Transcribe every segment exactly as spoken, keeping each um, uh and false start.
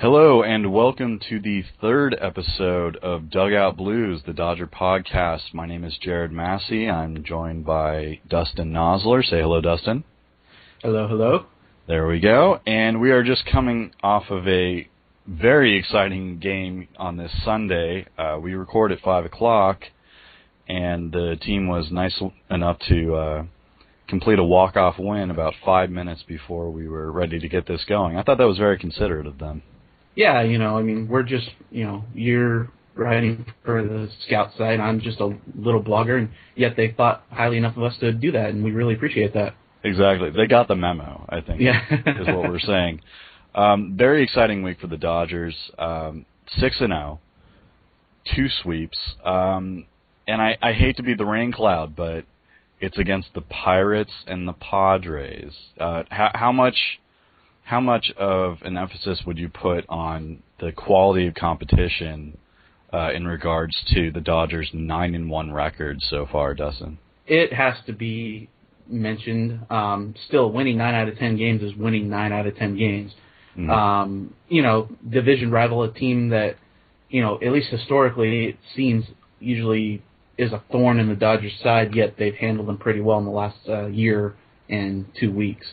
Hello and welcome to the third episode of Dugout Blues, the Dodger podcast. My name is Jared Massey. I'm joined by Dustin Nosler. Say hello, Dustin. Hello, hello. There we go. And we are just coming off of a very exciting game on this Sunday. Uh, we record at five o'clock, and the team was nice enough to uh, complete a walk-off win about five minutes before we were ready to get this going. I thought that was very considerate of them. Yeah, you know, I mean, we're just, you know, you're writing for the scout site. I'm just a little blogger, and yet they thought highly enough of us to do that, and we really appreciate that. Exactly. They got the memo, I think, yeah. is what we're saying. Um, very exciting week for the Dodgers. Um, six and oh, two sweeps. Um, and I, I hate to be the rain cloud, but it's against the Pirates and the Padres. Uh, how, how much... How much of an emphasis would you put on the quality of competition uh, in regards to the Dodgers' nine and one record so far, Dustin? It has to be mentioned. Um, still, winning nine out of ten games is winning nine out of ten games. Mm-hmm. Um, you know, division rival, a team that, you know, at least historically, it seems usually is a thorn in the Dodgers' side, yet they've handled them pretty well in the last uh, year and two weeks.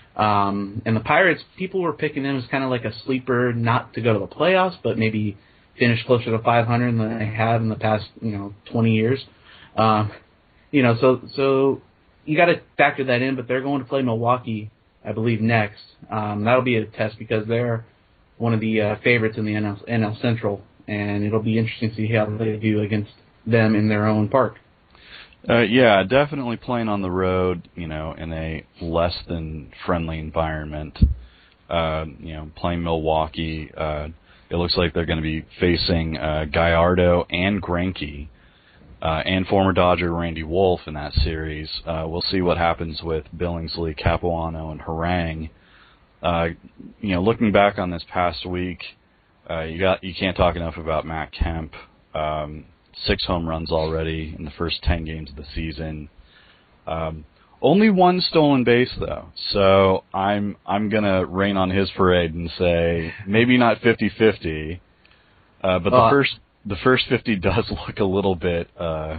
Um, and the Pirates, people were picking them as kind of like a sleeper, not to go to the playoffs, but maybe finish closer to five hundred than they have in the past, you know, twenty years. Um, you know, so so you got to factor that in. But they're going to play Milwaukee, I believe, next. Um, that'll be a test because they're one of the uh, favorites in the N L, N L Central, and it'll be interesting to see how they do against them in their own park. Uh, yeah, definitely playing on the road, you know, in a less than friendly environment. Uh, you know, playing Milwaukee, uh, it looks like they're going to be facing uh, Gallardo and Greinke, uh, and former Dodger Randy Wolf in that series. Uh, we'll see what happens with Billingsley, Capuano, and Harang. Uh, you know, looking back on this past week, uh, you got you can't talk enough about Matt Kemp. Um, Six home runs already in the first ten games of the season. Um, only one stolen base though, so I'm I'm gonna rain on his parade and say maybe not fifty-fifty, uh, but the uh, first the first fifty does look a little bit uh,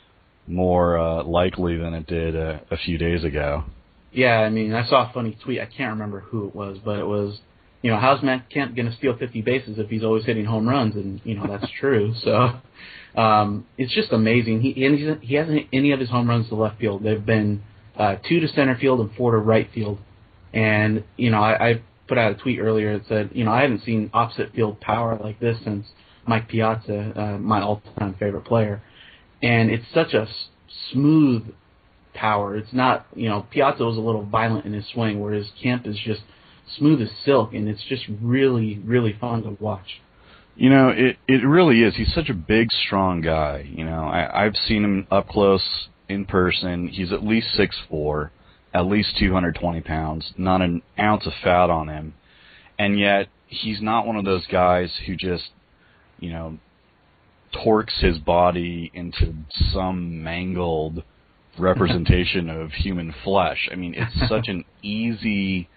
more uh, likely than it did a, a few days ago. Yeah, I mean, I saw a funny tweet. I can't remember who it was, but it was, you know, how's Matt Kemp going to steal fifty bases if he's always hitting home runs? And, you know, that's true. So um, it's just amazing. He and he's, he hasn't hit any of his home runs to left field. They've been uh, two to center field and four to right field. And, you know, I, I put out a tweet earlier that said, you know, I haven't seen opposite field power like this since Mike Piazza, uh, my all-time favorite player. And it's such a s- smooth power. It's not, you know, Piazza was a little violent in his swing, whereas Kemp is just smooth as silk, and it's just really, really fun to watch. You know, it it really is. He's such a big, strong guy. You know, I, I've seen him up close in person. He's at least six foot four, at least two hundred twenty pounds, not an ounce of fat on him. And yet, he's not one of those guys who just, you know, torques his body into some mangled representation of human flesh. I mean, it's such an easy,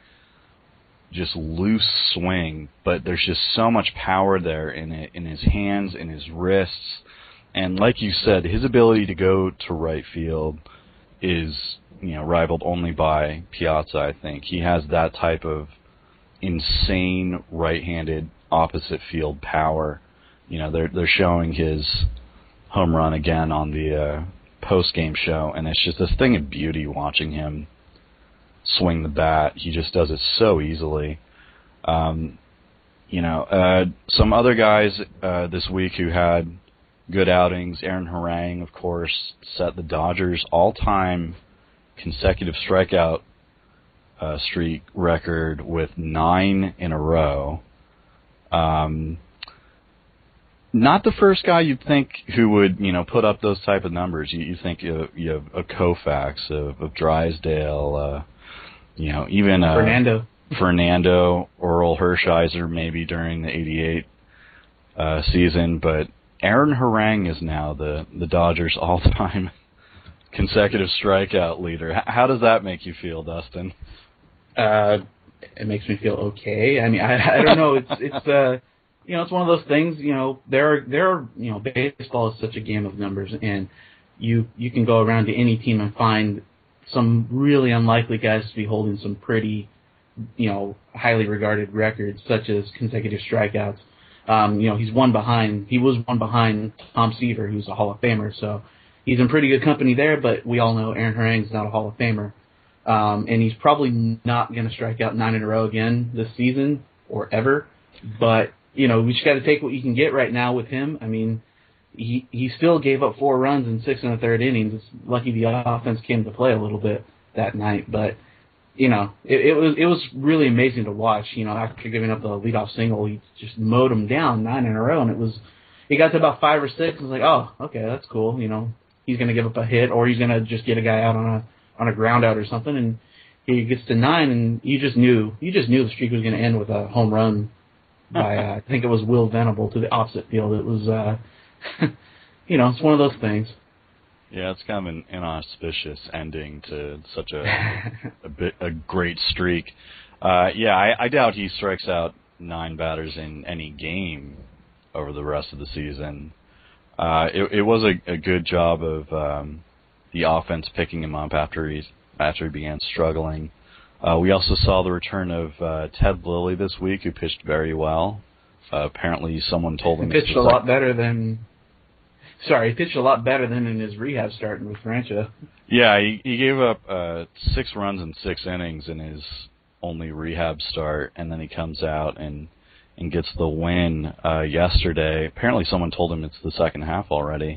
just loose swing, but there's just so much power there in it, in his hands, in his wrists, and like you said, his ability to go to right field is, you know, rivaled only by Piazza. I think he has that type of insane right-handed opposite field power. You know, they're they're showing his home run again on the uh, post-game show, and it's just this thing of beauty watching him swing the bat. He just does it so easily. Um, you know, uh, some other guys uh, this week who had good outings. Aaron Harang, of course, set the Dodgers' all-time consecutive strikeout uh, streak record with nine in a row. Um, not the first guy you'd think who would, you know, put up those type of numbers. You, you think you, you have a Koufax, of, of Drysdale, uh, you know, even uh, Fernando, Fernando, Oral Hershiser, maybe during the eighty-eight uh, season. But Aaron Harang is now the the Dodgers' all-time consecutive strikeout leader. H- how does that make you feel, Dustin? Uh, it makes me feel okay. I mean, I, I don't know. It's it's uh, you know, it's one of those things. You know, there are there are you know, baseball is such a game of numbers, and you you can go around to any team and find some really unlikely guys to be holding some pretty, you know, highly regarded records, such as consecutive strikeouts. Um, you know, he's one behind. He was one behind Tom Seaver, who's a Hall of Famer. So he's in pretty good company there. But we all know Aaron Harang's not a Hall of Famer, um, and he's probably not going to strike out nine in a row again this season or ever. But you know, we just got to take what you can get right now with him. I mean, he he still gave up four runs in six and a third innings. It's lucky the offense came to play a little bit that night, but. You know, it, it was it was really amazing to watch. You know, after giving up the leadoff single, he just mowed him down nine in a row, and it was he got to about five or six, and it was like, oh, okay, that's cool. You know, he's gonna give up a hit, or he's gonna just get a guy out on a on a ground out or something, and he gets to nine, and you just knew you just knew the streak was gonna end with a home run by uh, I think it was Will Venable to the opposite field. It was, uh, you know, it's one of those things. Yeah, it's kind of an inauspicious ending to such a a, bit, a great streak. Uh, yeah, I, I doubt he strikes out nine batters in any game over the rest of the season. Uh, it, it was a, a good job of um, the offense picking him up after he after he began struggling. Uh, we also saw the return of uh, Ted Lilly this week, who pitched very well. Uh, apparently, someone told him he pitched a lot better than. Sorry, he pitched a lot better than in his rehab start with Rancho. Yeah, he, he gave up uh, six runs in six innings in his only rehab start, and then he comes out and and gets the win uh, yesterday. Apparently, someone told him it's the second half already.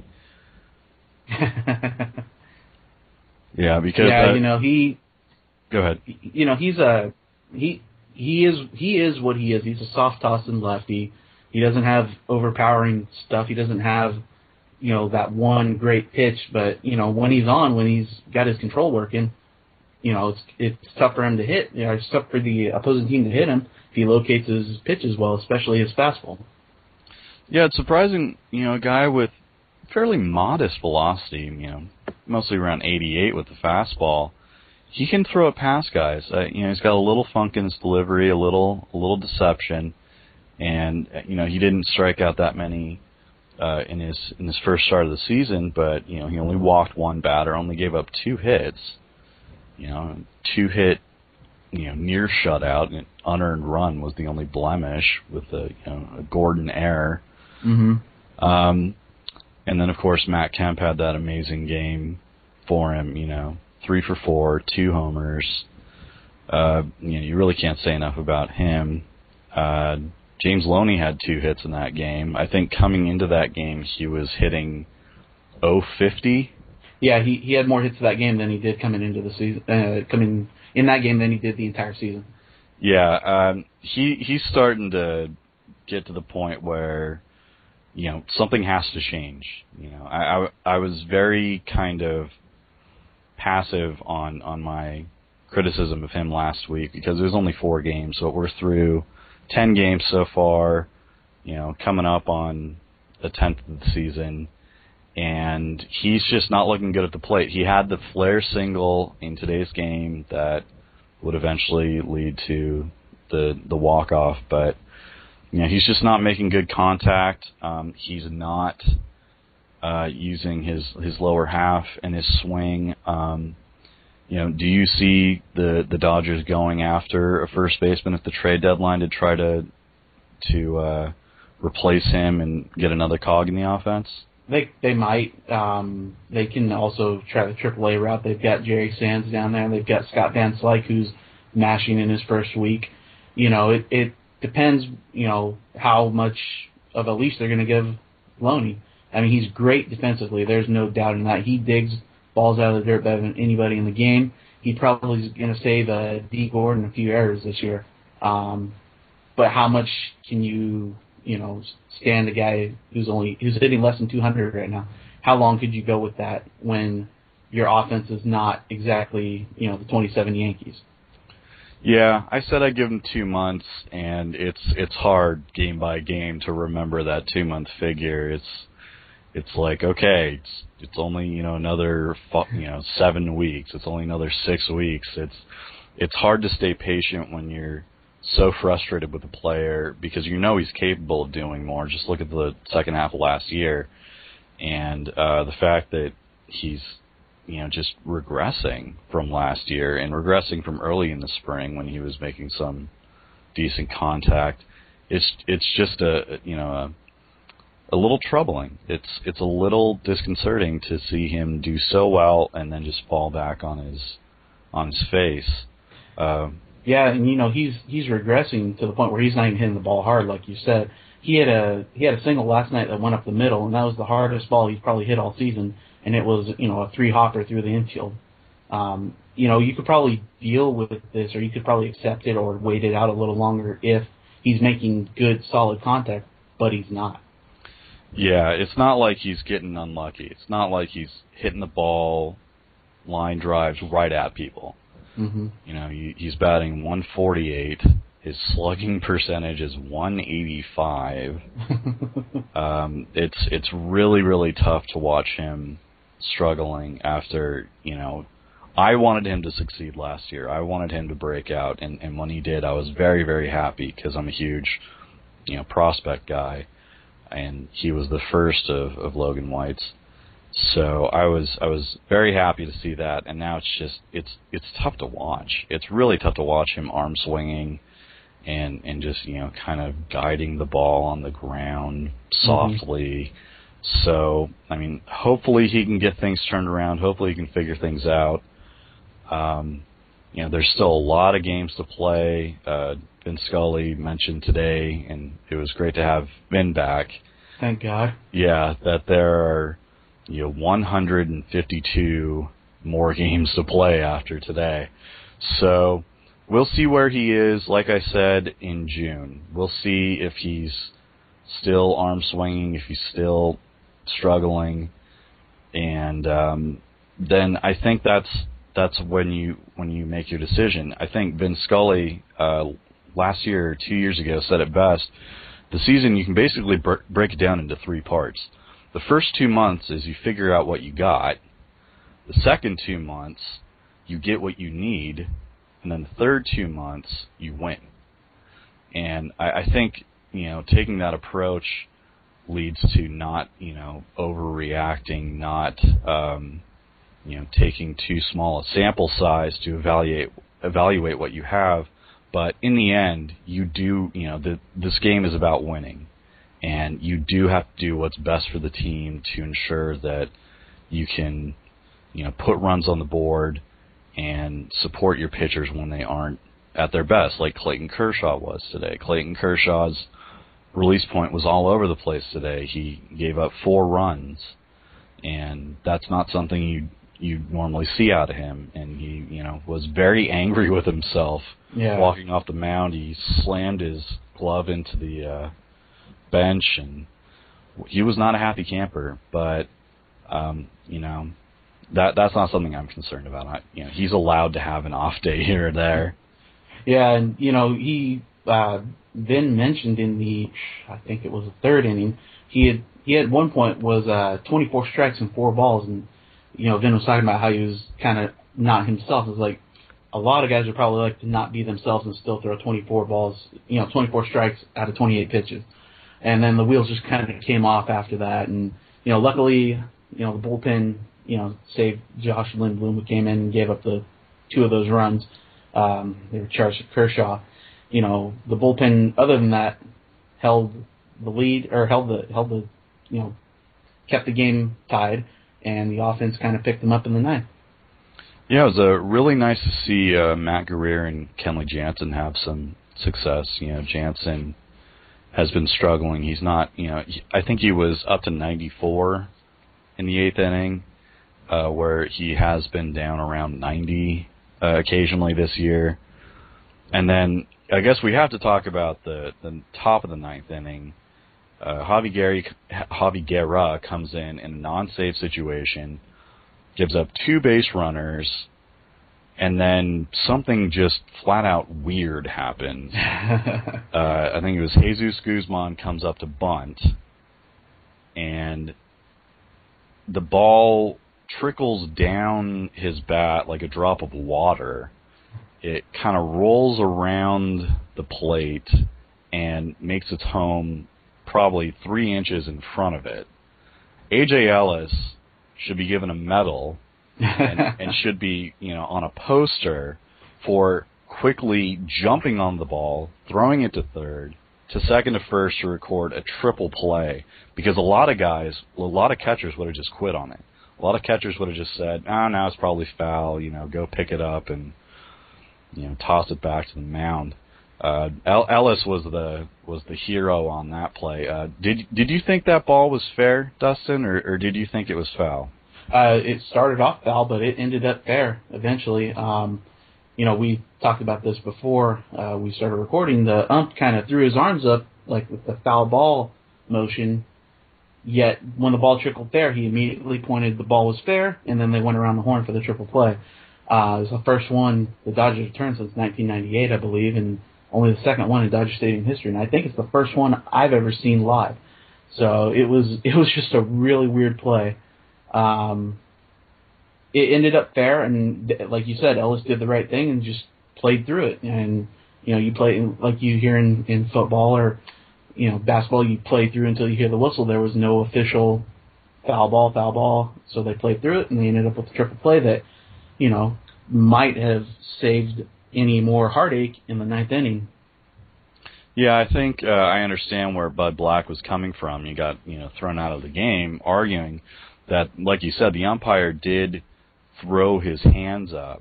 yeah, because yeah, uh, you know he. Go ahead. You know he's a he he is he is what he is. He's a soft tossing lefty. He doesn't have overpowering stuff. He doesn't have. You know, that one great pitch, but, you know, when he's on, when he's got his control working, you know, it's it's tough for him to hit. You know, it's tough for the opposing team to hit him if he locates his pitches well, especially his fastball. Yeah, it's surprising, you know, a guy with fairly modest velocity, you know, mostly around eighty-eight with the fastball, he can throw it past guys. Uh, you know, he's got a little funk in his delivery, a little a little deception, and, you know, he didn't strike out that many Uh, in his in his first start of the season, but you know he only walked one batter, only gave up two hits. You know, two hit, you know, near shutout, and unearned run was the only blemish with a you know a Gordon error. Mm-hmm. Um, and then of course Matt Kemp had that amazing game for him. You know, three for four, two homers. Uh, you know, you really can't say enough about him. Uh, James Loney had two hits in that game. I think coming into that game, he was hitting oh fifty. Yeah, he he had more hits that game than he did coming into the season. Uh, coming in that game than he did the entire season. Yeah, um, he he's starting to get to the point where you know something has to change. You know, I I, I was very kind of passive on on my criticism of him last week because it was only four games, so we're through ten games so far, you know, coming up on the tenth of the season, and he's just not looking good at the plate. He had the flare single in today's game that would eventually lead to the the walk-off, but, you know, he's just not making good contact. Um, he's not uh, using his, his lower half and his swing. Um, You know, do you see the, the Dodgers going after a first baseman at the trade deadline to try to to uh, replace him and get another cog in the offense? They they might. Um, they can also try the triple A route. They've got Jerry Sands down there. They've got Scott Van Slyke, who's mashing in his first week. You know, it, it depends, you know, how much of a leash they're going to give Loney. I mean, he's great defensively. There's no doubt in that. He digs balls out of the dirt better than anybody in the game. He probably is going to save uh, D. Gordon a few errors this year. Um, but how much can you, you know, stand a guy who's only who's hitting less than two hundred right now? How long could you go with that when your offense is not exactly, you know, the twenty-seven Yankees? Yeah, I said I'd give him two months, and it's it's hard game by game to remember that two month figure. It's It's like, okay, it's it's only, you know, another, you know, seven weeks. It's only another six weeks. It's, it's hard to stay patient when you're so frustrated with a player because you know he's capable of doing more. Just look at the second half of last year, and uh, the fact that he's, you know, just regressing from last year and regressing from early in the spring when he was making some decent contact. It's it's just a you know a, a little troubling. It's it's a little disconcerting to see him do so well and then just fall back on his on his face. Uh, Yeah, and you know he's he's regressing to the point where he's not even hitting the ball hard, like you said. He had a he had a single last night that went up the middle, and that was the hardest ball he's probably hit all season, and it was you know a three hopper through the infield. Um, you know you could probably deal with this, or you could probably accept it, or wait it out a little longer if he's making good solid contact, but he's not. Yeah, it's not like he's getting unlucky. It's not like he's hitting the ball line drives right at people. Mm-hmm. You know, he, he's batting one forty-eight. His slugging percentage is one eighty-five. um, it's it's really really tough to watch him struggling after you know. I wanted him to succeed last year. I wanted him to break out, and, and when he did, I was very very happy because I'm a huge you know prospect guy, and he was the first of, of Logan White's. So I was I was very happy to see that, and now it's just it's it's tough to watch. It's really tough to watch him arm swinging, and and just you know kind of guiding the ball on the ground softly. Mm-hmm. So I mean, hopefully he can get things turned around. Hopefully he can figure things out. Um, you know, there's still a lot of games to play. Uh, Vin Scully mentioned today, and it was great to have Vin back. Thank God. Yeah, that there are. You know, one hundred fifty-two more games to play after today. So we'll see where he is, like I said, in June. We'll see if he's still arm swinging, if he's still struggling. And um, then I think that's that's when you when you make your decision. I think Vin Scully uh, last year or two years ago said it best. The season, you can basically br- break it down into three parts. The first two months is you figure out what you got. The second two months, you get what you need. And then the third two months, you win. And I, I think, you know, taking that approach leads to not, you know, overreacting, not, um, you know, taking too small a sample size to evaluate evaluate what you have. But in the end, you do, you know, the, this game is about winning. And you do have to do what's best for the team to ensure that you can, you know, put runs on the board and support your pitchers when they aren't at their best, like Clayton Kershaw was today. Clayton Kershaw's release point was all over the place today. He gave up four runs, and that's not something you you normally see out of him. And he, you know, was very angry with himself. Yeah. Walking off the mound, he slammed his glove into the uh, bench, and he was not a happy camper. But um, you know, that that's not something I'm concerned about. I, you know, he's allowed to have an off day here or there. Yeah, and you know, he uh, Vin mentioned in the, I think it was the third inning, he had he at one point was uh, twenty-four strikes and four balls, and you know, Vin was talking about how he was kind of not himself. It was like a lot of guys would probably like to not be themselves and still throw twenty-four balls, you know, twenty-four strikes out of twenty-eight pitches. And then the wheels just kind of came off after that. And, you know, luckily, you know, the bullpen, you know, saved Josh Lindblom, who came in and gave up the two of those runs. Um, they were charged to Kershaw. You know, the bullpen, other than that, held the lead, or held the, held the, you know, kept the game tied, and the offense kind of picked them up in the ninth. Yeah, it was uh, really nice to see uh, Matt Guerrier and Kenley Jansen have some success. You know, Jansen has been struggling. He's not, you know, he, I think he was up to ninety-four in the eighth inning, uh, where he has been down around ninety uh, occasionally this year. And then I guess we have to talk about the, the top of the ninth inning. Uh, Javi, Gary, Javi Guerra comes in in a non-save situation, gives up two base runners, and then something just flat-out weird happens. uh, I think it was Jesus Guzman comes up to bunt, and the ball trickles down his bat like a drop of water. it kind of rolls around the plate and makes its home probably three inches in front of it. A J Ellis should be given a medal and, and should be, you know, on a poster for quickly jumping on the ball, throwing it to third, to second to first to record a triple play, because a lot of guys, a lot of catchers would have just quit on it. A lot of catchers would have just said, "Ah, oh, now it's probably foul. You know, go pick it up and, you know, toss it back to the mound." Uh, Ellis was the was the hero on that play. Uh, did did you think that ball was fair, Dustin, or, or did you think it was foul? Uh, it started off foul, but it ended up fair eventually. Um, you know, we talked about this before uh, we started recording. The ump kind of threw his arms up like with the foul ball motion. Yet when the ball trickled fair, he immediately pointed the ball was fair, and then they went around the horn for the triple play. Uh, it was the first one the Dodgers returned since nineteen ninety-eight, I believe, and only the second one in Dodger Stadium history. And I think it's the first one I've ever seen live. So it was it was just a really weird play. Um, it ended up fair, and like you said, Ellis did the right thing and just played through it. And you know, you play like you hear in, in football or you know basketball, you play through until you hear the whistle. There was no official foul ball, foul ball, so they played through it, and they ended up with a triple play that you know might have saved any more heartache in the ninth inning. Yeah, I think uh, I understand where Bud Black was coming from. You got you know thrown out of the game, arguing that, like you said, the umpire did throw his hands up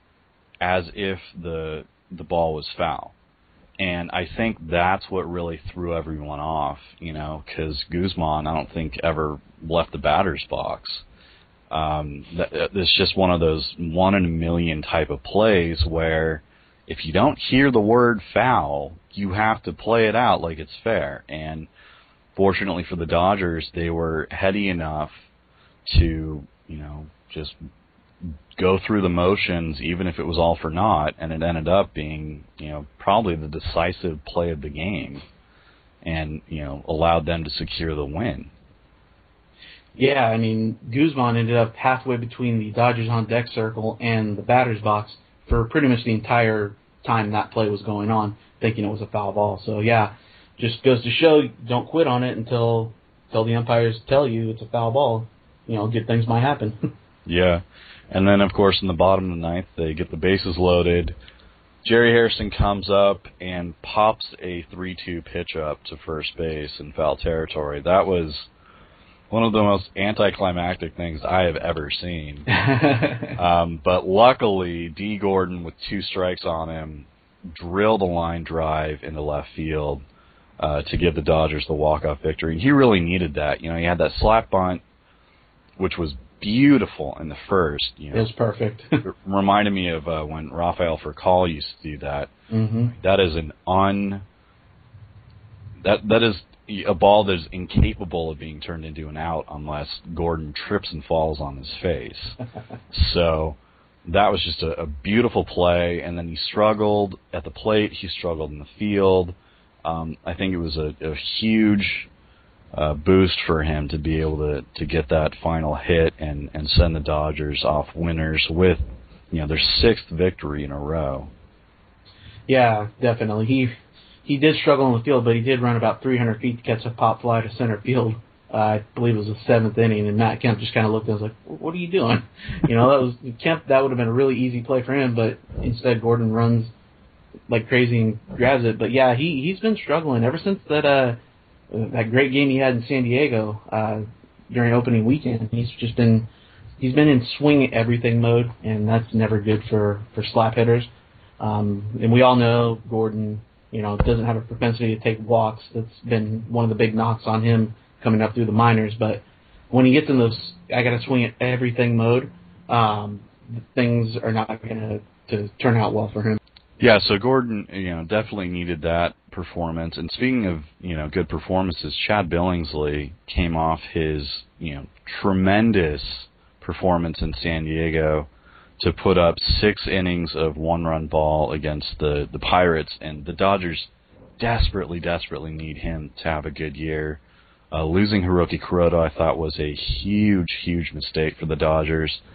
as if the the ball was foul. And I think that's what really threw everyone off, you know, because Guzman, I don't think, ever left the batter's box. Um, that, it's just one of those one in a million type of plays where if you don't hear the word foul, you have to play it out like it's fair. And fortunately for the Dodgers, they were heady enough to, you know, just go through the motions, even if it was all for naught, and it ended up being, you know, probably the decisive play of the game, and you know, allowed them to secure the win. Yeah, I mean, Guzman ended up halfway between the Dodgers on deck circle and the batter's box for pretty much the entire time that play was going on, thinking it was a foul ball. So yeah, just goes to show, don't quit on it until until the umpires tell you it's a foul ball. You know, good things might happen. Yeah. And then, of course, in the bottom of the ninth, they get the bases loaded. Jerry Harrison comes up and pops a three two pitch up to first base in foul territory. That was one of the most anticlimactic things I have ever seen. um, but luckily, D. Gordon, with two strikes on him, drilled a line drive into left field uh, to give the Dodgers the walk-off victory. He really needed that. You know, he had that slap bunt, which was beautiful in the first. You know, it was perfect. It reminded me of uh, when Rafael Furcal used to do that. Mm-hmm. That is an un. That that is a ball that is incapable of being turned into an out unless Gordon trips and falls on his face. So that was just a, a beautiful play. And then he struggled at the plate. He struggled in the field. Um, I think it was a, a huge Uh, boost for him to be able to, to get that final hit and, and send the Dodgers off winners with, you know, their sixth victory in a row. Yeah, definitely. He he did struggle in the field, but he did run about three hundred feet to catch a pop fly to center field. Uh, I believe it was the seventh inning, and Matt Kemp just kind of looked and was like, "What are you doing?" You know, that was Kemp. That would have been a really easy play for him, but instead Gordon runs like crazy and grabs it. But yeah, he he's been struggling ever since that. Uh, That great game he had in San Diego uh, during opening weekend. He's just been he's been in swing everything mode, and that's never good for, for slap hitters. Um, and we all know Gordon, you know, doesn't have a propensity to take walks. That's been one of the big knocks on him coming up through the minors. But when he gets in those I got to swing at everything mode, um, things are not going to turn out well for him. Yeah, so Gordon, you know, definitely needed that performance. And speaking of, you know, good performances, Chad Billingsley came off his, you know, tremendous performance in San Diego to put up six innings of one-run ball against the, the Pirates. And the Dodgers desperately, desperately need him to have a good year. Uh, losing Hiroki Kuroda, I thought, was a huge, huge mistake for the Dodgers.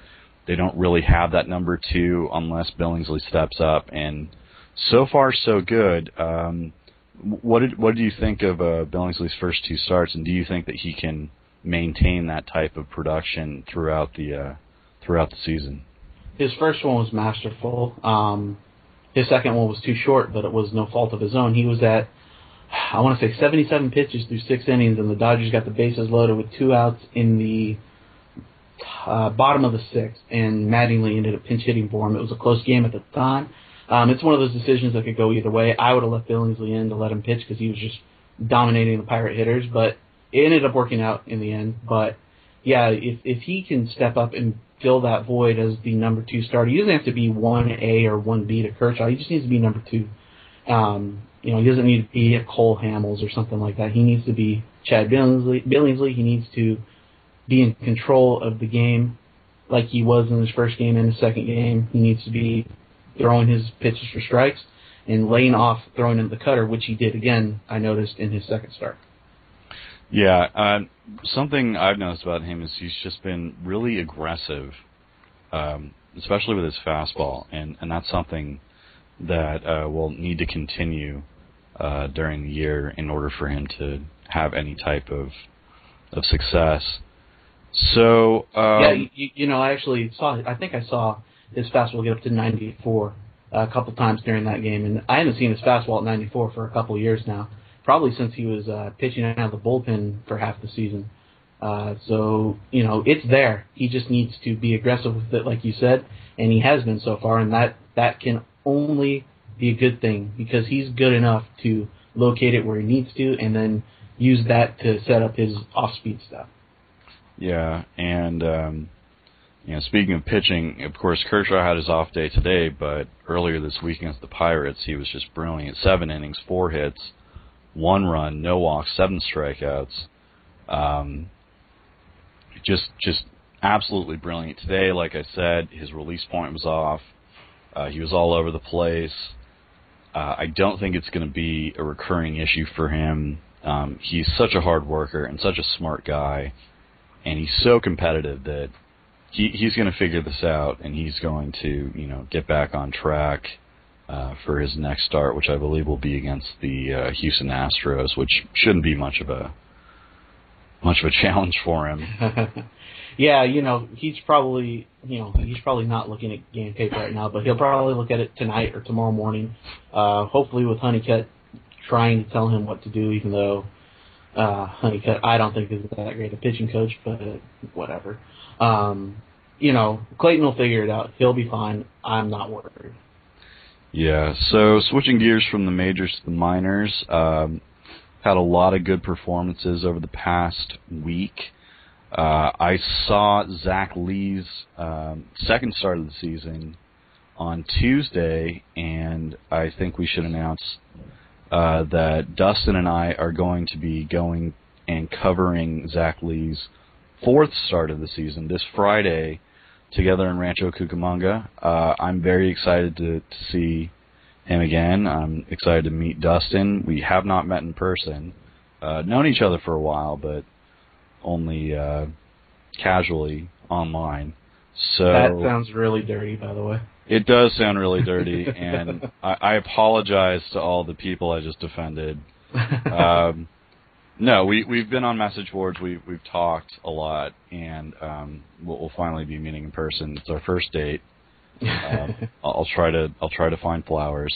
they don't really have that number two unless Billingsley steps up. And so far, so good. Um, what did what do you think of uh, Billingsley's first two starts, and do you think that he can maintain that type of production throughout the uh, throughout the season? His first one was masterful. Um, his second one was too short, but it was no fault of his own. He was at, I want to say, seventy-seven pitches through six innings, and the Dodgers got the bases loaded with two outs in the uh, bottom of the sixth, and Mattingly ended up pinch hitting for him. It was a close game at the time. Um, it's one of those decisions that could go either way. I would have left Billingsley in to let him pitch because he was just dominating the Pirate hitters, but it ended up working out in the end. But, yeah, if if he can step up and fill that void as the number two starter, he doesn't have to be one A or one B to Kershaw. He just needs to be number two. Um, you know, he doesn't need to be a Cole Hamels or something like that. He needs to be Chad Billingsley. Billingsley. He needs to be in control of the game like he was in his first game and his second game. He needs to be throwing his pitches for strikes and laying off throwing into the cutter, which he did again, I noticed, in his second start. Yeah, uh, something I've noticed about him is he's just been really aggressive, um, especially with his fastball, and, and that's something that uh, will need to continue uh, during the year in order for him to have any type of of success. So um, yeah, you, you know, I actually saw. I think I saw his fastball get up to ninety-four uh, a couple times during that game, and I haven't seen his fastball at ninety-four for a couple of years now. Probably since he was uh, pitching out of the bullpen for half the season. Uh, so, you know, it's there. He just needs to be aggressive with it, like you said, and he has been so far, and that, that can only be a good thing because he's good enough to locate it where he needs to and then use that to set up his off-speed stuff. Yeah, and, um, you know, speaking of pitching, of course, Kershaw had his off day today, but earlier this week against the Pirates, he was just brilliant. Seven innings, four hits, one run, no walks, seven strikeouts. Um, just just absolutely brilliant. Today, like I said, his release point was off. Uh, he was all over the place. Uh, I don't think it's going to be a recurring issue for him. Um, he's such a hard worker and such a smart guy, and he's so competitive that he, he's going to figure this out, and he's going to, you know, get back on track Uh, for his next start, which I believe will be against the uh, Houston Astros, which shouldn't be much of a much of a challenge for him. Yeah, you know, he's probably you know he's probably not looking at game tape right now, but he'll probably look at it tonight or tomorrow morning. Uh, hopefully, with Honeycutt trying to tell him what to do, even though uh, Honeycutt I don't think is that great a pitching coach, but whatever. Um, you know, Clayton will figure it out. He'll be fine. I'm not worried. Yeah, so switching gears from the majors to the minors, um, had a lot of good performances over the past week. Uh, I saw Zach Lee's um, second start of the season on Tuesday, and I think we should announce uh, that Dustin and I are going to be going and covering Zach Lee's fourth start of the season this Friday together in Rancho Cucamonga. Uh, I'm very excited to, to see him again. I'm excited to meet Dustin. We have not met in person. Uh, known each other for a while, but only uh, casually online. So that sounds really dirty, by the way. It does sound really dirty, and I, I apologize to all the people I just offended. Um, No, we we've been on message boards. We we've talked a lot, and um, we'll, we'll finally be meeting in person. It's our first date. Uh, I'll, I'll try to I'll try to find flowers.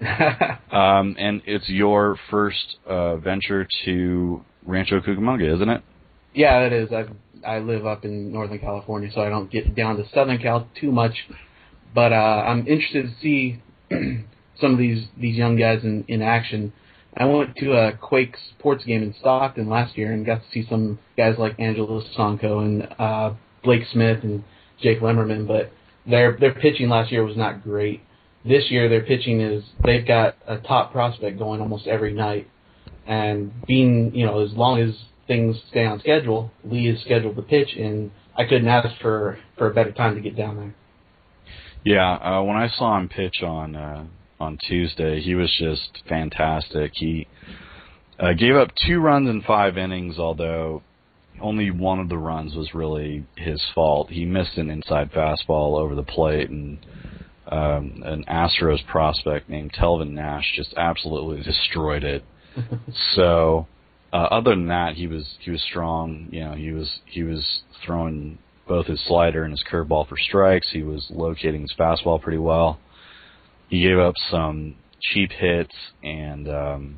Um, and it's your first uh, venture to Rancho Cucamonga, isn't it? Yeah, it is. I I live up in Northern California, so I don't get down to Southern Cal too much. But uh, I'm interested to see some of these these young guys in, in action. I went to a Quake sports game in Stockton last year and got to see some guys like Angelo Sonko and uh, Blake Smith and Jake Lemmerman, but their their pitching last year was not great. This year their pitching is, they've got a top prospect going almost every night. And being, you know, as long as things stay on schedule, Lee is scheduled to pitch, and I couldn't ask for, for a better time to get down there. Yeah, uh, when I saw him pitch on uh, on Tuesday, he was just fantastic. He uh, gave up two runs in five innings, although only one of the runs was really his fault. He missed an inside fastball over the plate, and um, an Astros prospect named Telvin Nash just absolutely destroyed it. So, uh, other than that, he was he was strong. You know, he was he was throwing both his slider and his curveball for strikes. He was locating his fastball pretty well. He gave up some cheap hits and. Um,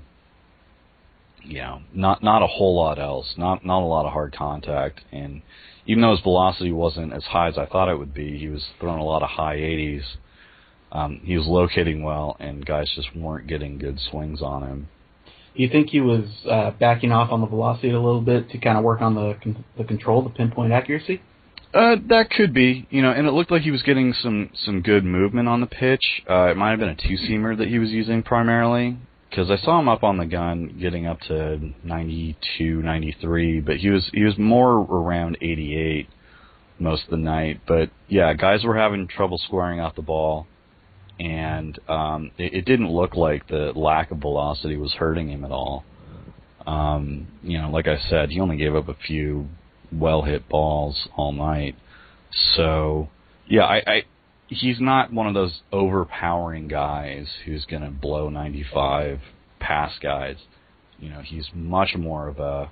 You know, not not a whole lot else, not not a lot of hard contact, and even though his velocity wasn't as high as I thought it would be, he was throwing a lot of high eighties. Um, he was locating well, and guys just weren't getting good swings on him. You think he was uh, backing off on the velocity a little bit to kind of work on the con- the control, the pinpoint accuracy? Uh, that could be, you know, and it looked like he was getting some some good movement on the pitch. Uh, it might have been a two-seamer that he was using primarily. Because I saw him up on the gun getting up to ninety-two, ninety-three, but he was he was more around eighty-eight most of the night. But yeah, guys were having trouble squaring out the ball, and um, it, it didn't look like the lack of velocity was hurting him at all. Um, you know, like I said, he only gave up a few well-hit balls all night. So yeah, I. I He's not one of those overpowering guys who's going to blow ninety-five past guys. You know, he's much more of a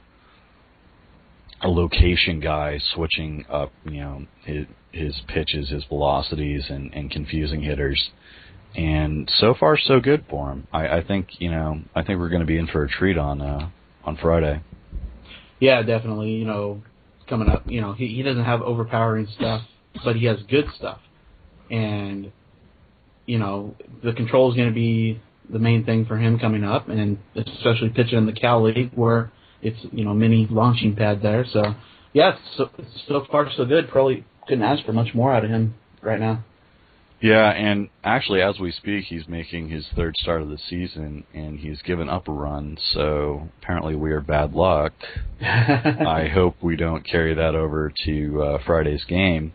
a location guy, switching up, you know, his, his pitches, his velocities, and, and confusing hitters. And so far, so good for him. I, I think, you know, I think we're going to be in for a treat on uh, on Friday. Yeah, definitely. You know, coming up, you know, he he doesn't have overpowering stuff, but he has good stuff. And, you know, the control is going to be the main thing for him coming up, and especially pitching in the Cal League where it's, you know, mini launching pad there. So, yeah, so, so far so good. Probably couldn't ask for much more out of him right now. Yeah, and actually, as we speak, he's making his third start of the season, and he's given up a run, so apparently we are bad luck. I hope we don't carry that over to uh, Friday's game.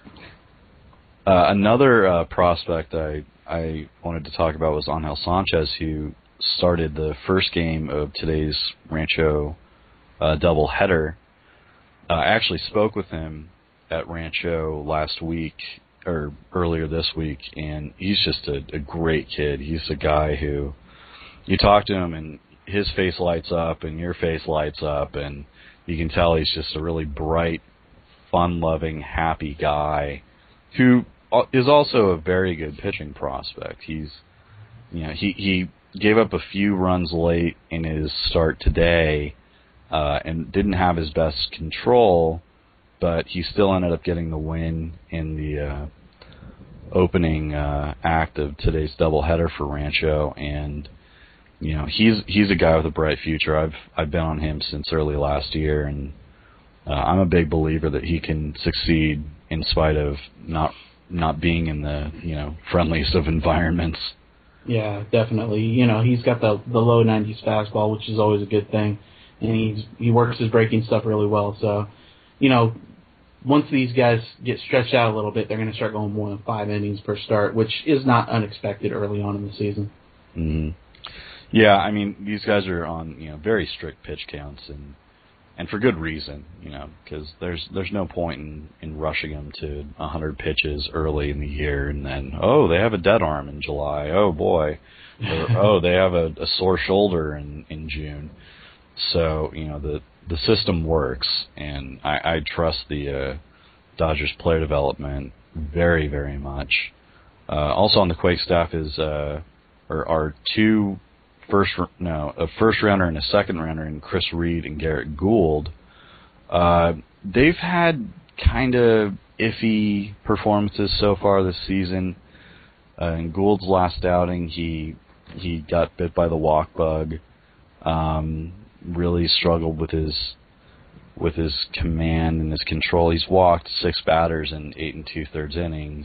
Uh, another uh, prospect I I wanted to talk about was Angel Sanchez, who started the first game of today's Rancho uh, doubleheader. Uh, I actually spoke with him at Rancho last week, or earlier this week, and he's just a, a great kid. He's a guy who, you talk to him and his face lights up and your face lights up, and you can tell he's just a really bright, fun-loving, happy guy who is also a very good pitching prospect. He's, you know, he, he gave up a few runs late in his start today uh, and didn't have his best control, but he still ended up getting the win in the uh, opening uh, act of today's doubleheader for Rancho. And you know, he's he's a guy with a bright future. I've I've been on him since early last year, and uh, I'm a big believer that he can succeed in spite of not not being in the, you know, friendliest of environments. Yeah, definitely. You know, he's got the the low nineties fastball, which is always a good thing, and he's he works his breaking stuff really well. So, you know, once these guys get stretched out a little bit, they're going to start going more than five innings per start, which is not unexpected early on in the season. Mm-hmm. Yeah, I mean, these guys are on, you know, very strict pitch counts, and and for good reason, you know, because there's there's no point in, in rushing them to one hundred pitches early in the year, and then, oh, they have a dead arm in July, oh boy, or, oh, they have a, a sore shoulder in, in June. So, you know, the the system works, and I, I trust the uh, Dodgers player development very, very much. Uh, also on the Quake staff is uh, are, are two first no a first rounder and a second rounder in Chris Reed and Garrett Gould. Uh, they've had kind of iffy performances so far this season. Uh, in Gould's last outing, he he got bit by the walk bug. Um, really struggled with his with his command and his control. He's walked six batters in eight and two thirds innings,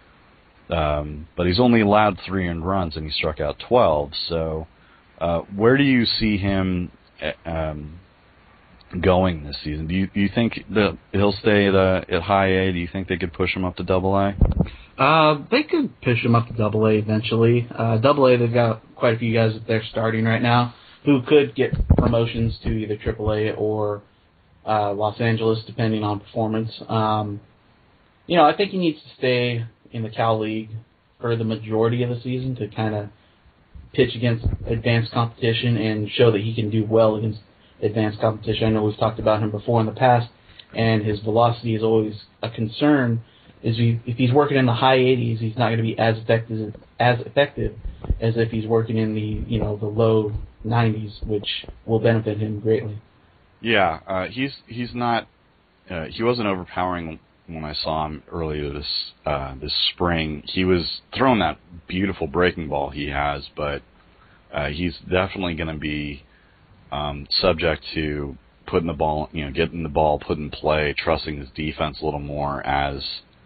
um, but he's only allowed three earned runs and he struck out twelve. So, uh, where do you see him um, going this season? Do you do you think that he'll stay at, uh, at high A? Do you think they could push him up to double A? Uh, they could push him up to double A eventually. Uh, double A, they've got quite a few guys that they're starting right now who could get promotions to either triple A or uh, Los Angeles, depending on performance. Um, you know, I think he needs to stay in the Cal League for the majority of the season to kind of pitch against advanced competition and show that he can do well against advanced competition. I know we've talked about him before in the past, and his velocity is always a concern. Is he, if he's working in the high eighties, he's not going to be as effective as effective as if he's working in the you know the low nineties, which will benefit him greatly. Yeah, uh, he's he's not. Uh, he wasn't overpowering when I saw him earlier this uh, this spring. He was throwing that beautiful breaking ball he has, but uh, he's definitely going to be um, subject to putting the ball, you know, getting the ball put in play, trusting his defense a little more as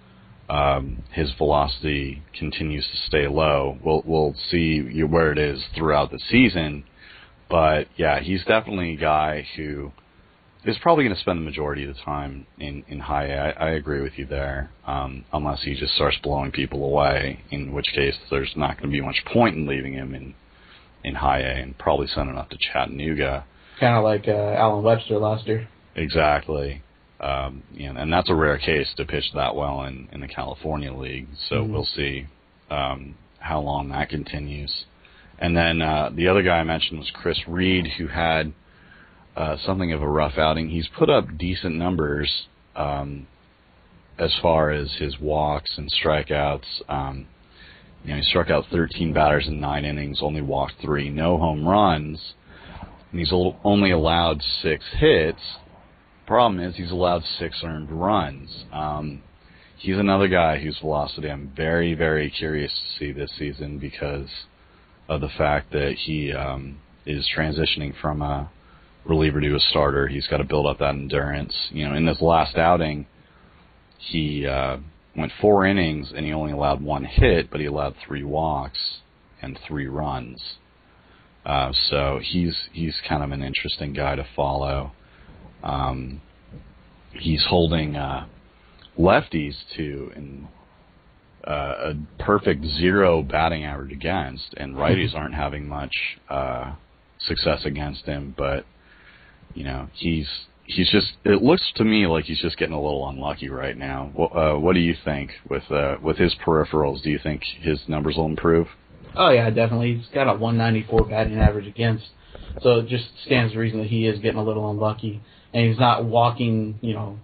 um, his velocity continues to stay low. We'll we'll see where it is throughout the season, but yeah, he's definitely a guy who is probably going to spend the majority of the time in, in high A. I, I agree with you there, um, unless he just starts blowing people away, in which case there's not going to be much point in leaving him in, in high A and probably sending him up to Chattanooga. Kind of like uh, Alan Webster last year. Exactly. Um, you know, and that's a rare case to pitch that well in, in the California League, so mm-hmm. we'll see um, how long that continues. And then uh, the other guy I mentioned was Chris Reed, who had Uh, something of a rough outing. He's put up decent numbers um, as far as his walks and strikeouts. Um, you know, he struck out thirteen batters in nine innings, only walked three, no home runs, and he's only allowed six hits. Problem is, he's allowed six earned runs. Um, he's another guy whose velocity I'm very, very curious to see this season because of the fact that he um, is transitioning from a reliever to a starter. He's got to build up that endurance. You know, in this last outing, he uh, went four innings and he only allowed one hit, but he allowed three walks and three runs. Uh, so he's he's kind of an interesting guy to follow. Um, he's holding uh, lefties to in, uh, a perfect zero batting average against, and righties aren't having much uh, success against him, but you know, he's he's just. It looks to me like he's just getting a little unlucky right now. What, uh, what do you think with uh, with his peripherals? Do you think his numbers will improve? Oh yeah, definitely. He's got a one ninety-four batting average against, so it just stands to reason that he is getting a little unlucky, and he's not walking, you know,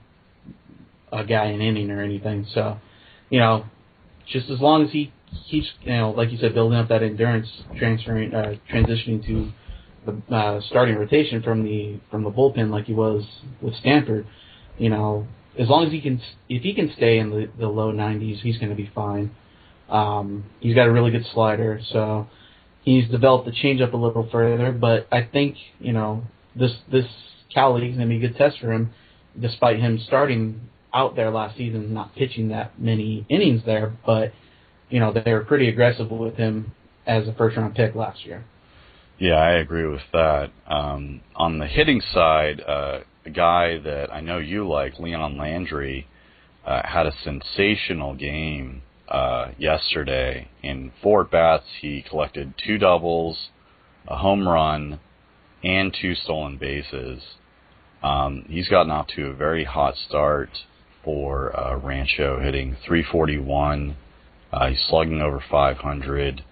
a guy an inning or anything. So, you know, just as long as he keeps, you know, like you said, building up that endurance, transferring, uh, transitioning to the uh, starting rotation from the from the bullpen like he was with Stanford, you know, as long as he can, if he can stay in the, the low nineties, he's going to be fine. Um, he's got a really good slider, so he's developed the changeup a little further. But I think you know this this Cal League is going to be a good test for him, despite him starting out there last season, not pitching that many innings there. But you know they were pretty aggressive with him as a first round pick last year. Yeah, I agree with that. Um, on the hitting side, uh, a guy that I know you like, Leon Landry, uh, had a sensational game uh, yesterday. In four at-bats, he collected two doubles, a home run, and two stolen bases. Um, he's gotten off to a very hot start for uh, Rancho, hitting three forty-one. Uh, he's slugging over five hundred.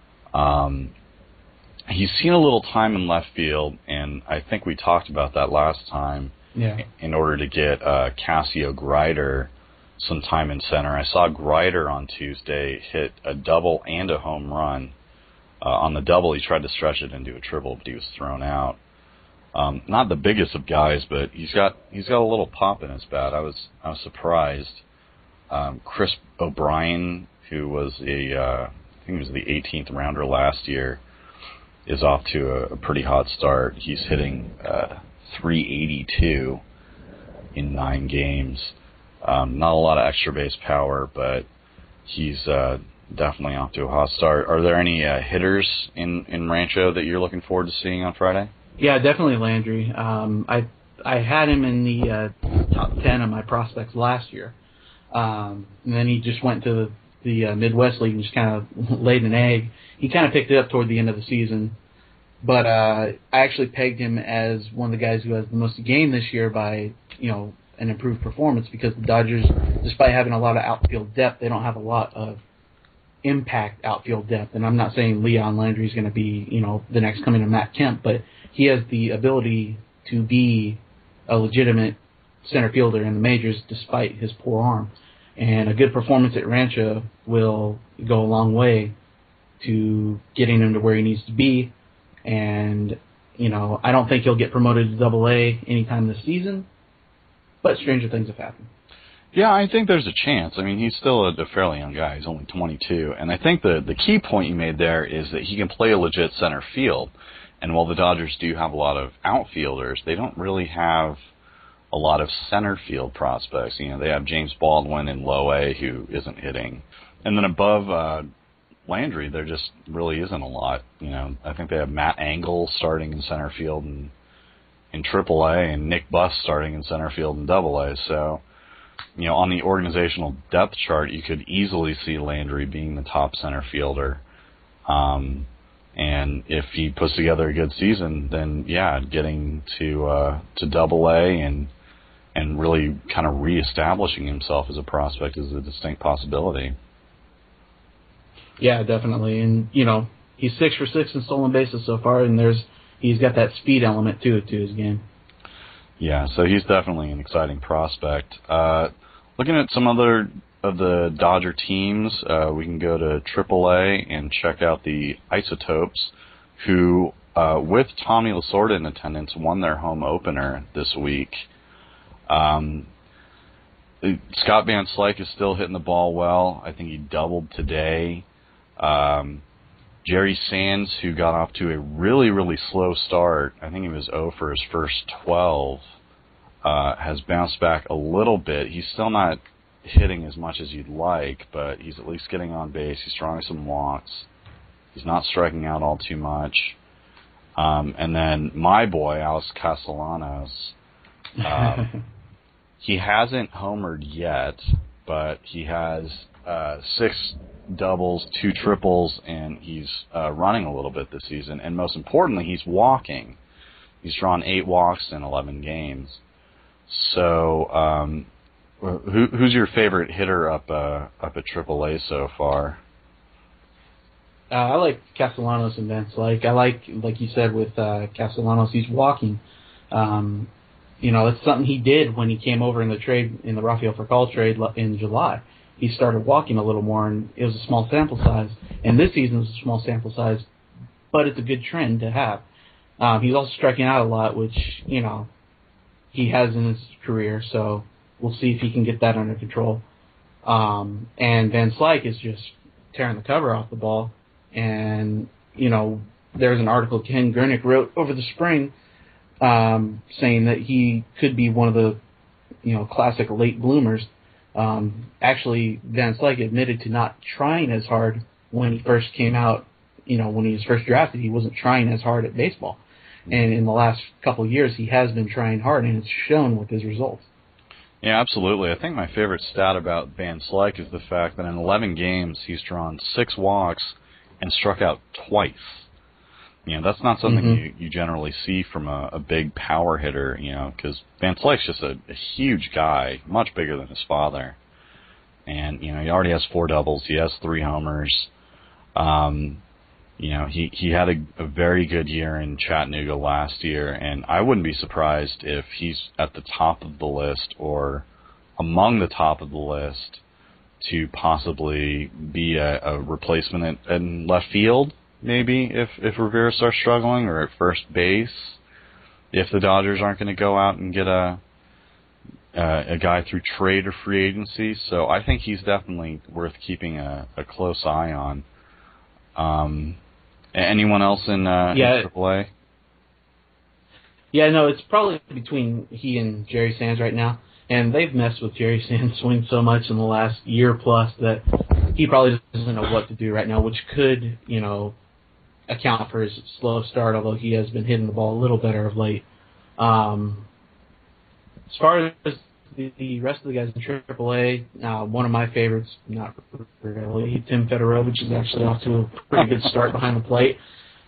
Um, He's seen a little time in left field, and I think we talked about that last time. Yeah. In order to get uh, Cassio Grider some time in center. I saw Grider on Tuesday hit a double and a home run. Uh, on the double, he tried to stretch it into a triple, but he was thrown out. Um, not the biggest of guys, but he's got he's got a little pop in his bat. I was I was surprised. Um, Chris O'Brien, who was a uh, I think he was the eighteenth rounder last year, is off to a, a pretty hot start. He's hitting uh, three eighty-two in nine games. Um, not a lot of extra base power, but he's uh, definitely off to a hot start. Are there any uh, hitters in, in Rancho that you're looking forward to seeing on Friday? Yeah, definitely Landry. Um, I I had him in the uh, top ten of my prospects last year, um, and then he just went to the the uh, Midwest League and just kind of laid an egg. He kind of picked it up toward the end of the season, but uh, I actually pegged him as one of the guys who has the most to gain this year by, you know, an improved performance, because the Dodgers, despite having a lot of outfield depth, they don't have a lot of impact outfield depth. And I'm not saying Leon Landry is going to be, you know, the next coming of Matt Kemp, but he has the ability to be a legitimate center fielder in the majors despite his poor arm. And a good performance at Rancho will go a long way to getting him to where he needs to be. And, you know, I don't think he'll get promoted to Double A anytime this season, but stranger things have happened. Yeah, I think there's a chance. I mean, he's still a, a fairly young guy. He's only twenty-two. And I think the, the key point you made there is that he can play a legit center field. And while the Dodgers do have a lot of outfielders, they don't really have a lot of center field prospects. You know, they have James Baldwin in low A who isn't hitting. And then above uh, Landry, there just really isn't a lot. You know, I think they have Matt Engel starting in center field in, in triple A and Nick Buss starting in center field in double A. So, you know, on the organizational depth chart, you could easily see Landry being the top center fielder. Um, and if he puts together a good season, then yeah, getting to uh, to double A and and really kind of reestablishing himself as a prospect is a distinct possibility. Yeah, definitely. And, you know, he's six for six in stolen bases so far, and there's he's got that speed element to it to his game. Yeah, so he's definitely an exciting prospect. Uh, looking at some other of the Dodger teams, uh, we can go to triple A and check out the Isotopes, who, uh, with Tommy Lasorda in attendance, won their home opener this week. Um, Scott Van Slyke is still hitting the ball well. I think he doubled today. Um, Jerry Sands, who got off to a really, really slow start, I think he was oh for his first twelve, uh, has bounced back a little bit. He's still not hitting as much as you'd like, but he's at least getting on base. He's drawing some walks. He's not striking out all too much. Um, and then my boy, Alex Castellanos, um, he hasn't homered yet, but he has uh, six doubles, two triples, and he's uh, running a little bit this season. And most importantly, he's walking. He's drawn eight walks in eleven games. So, um, who, who's your favorite hitter up uh, up at triple A so far? Uh, I like Castellanos and Van Slyke. I like, like you said, with uh, Castellanos, he's walking. Um, you know, it's something he did when he came over in the trade, in the Rafael Furcal trade in July. He started walking a little more, and it was a small sample size. And this season was a small sample size, but it's a good trend to have. Um, he's also striking out a lot, which, you know, he has in his career, so we'll see if he can get that under control. Um, and Van Slyke is just tearing the cover off the ball. And, you know, there's an article Ken Gernick wrote over the spring um, saying that he could be one of the, you know, classic late bloomers. Um, actually, Van Slyke admitted to not trying as hard when he first came out. You know, when he was first drafted, he wasn't trying as hard at baseball. And in the last couple of years, he has been trying hard, and it's shown with his results. Yeah, absolutely. I think my favorite stat about Van Slyke is the fact that in eleven games, he's drawn six walks and struck out twice. You know, that's not something mm-hmm. you, you generally see from a, a big power hitter, you know, because Van Slyke's just a, a huge guy, much bigger than his father. And, you know, he already has four doubles. He has three homers. Um, you know, he, he had a, a very good year in Chattanooga last year, and I wouldn't be surprised if he's at the top of the list or among the top of the list to possibly be a, a replacement in, in left field, maybe, if, if Rivera starts struggling, or at first base, if the Dodgers aren't going to go out and get a uh, a guy through trade or free agency. So I think he's definitely worth keeping a, a close eye on. Um, anyone else in, uh, yeah. in triple A? Yeah, no, it's probably between he and Jerry Sands right now. And they've messed with Jerry Sands' swing so much in the last year plus that he probably doesn't know what to do right now, which could, you know, account for his slow start, although he has been hitting the ball a little better of late. Um, as far as the, the rest of the guys in triple A, uh, one of my favorites, not really, Tim Federovich is actually off to a pretty good start behind the plate.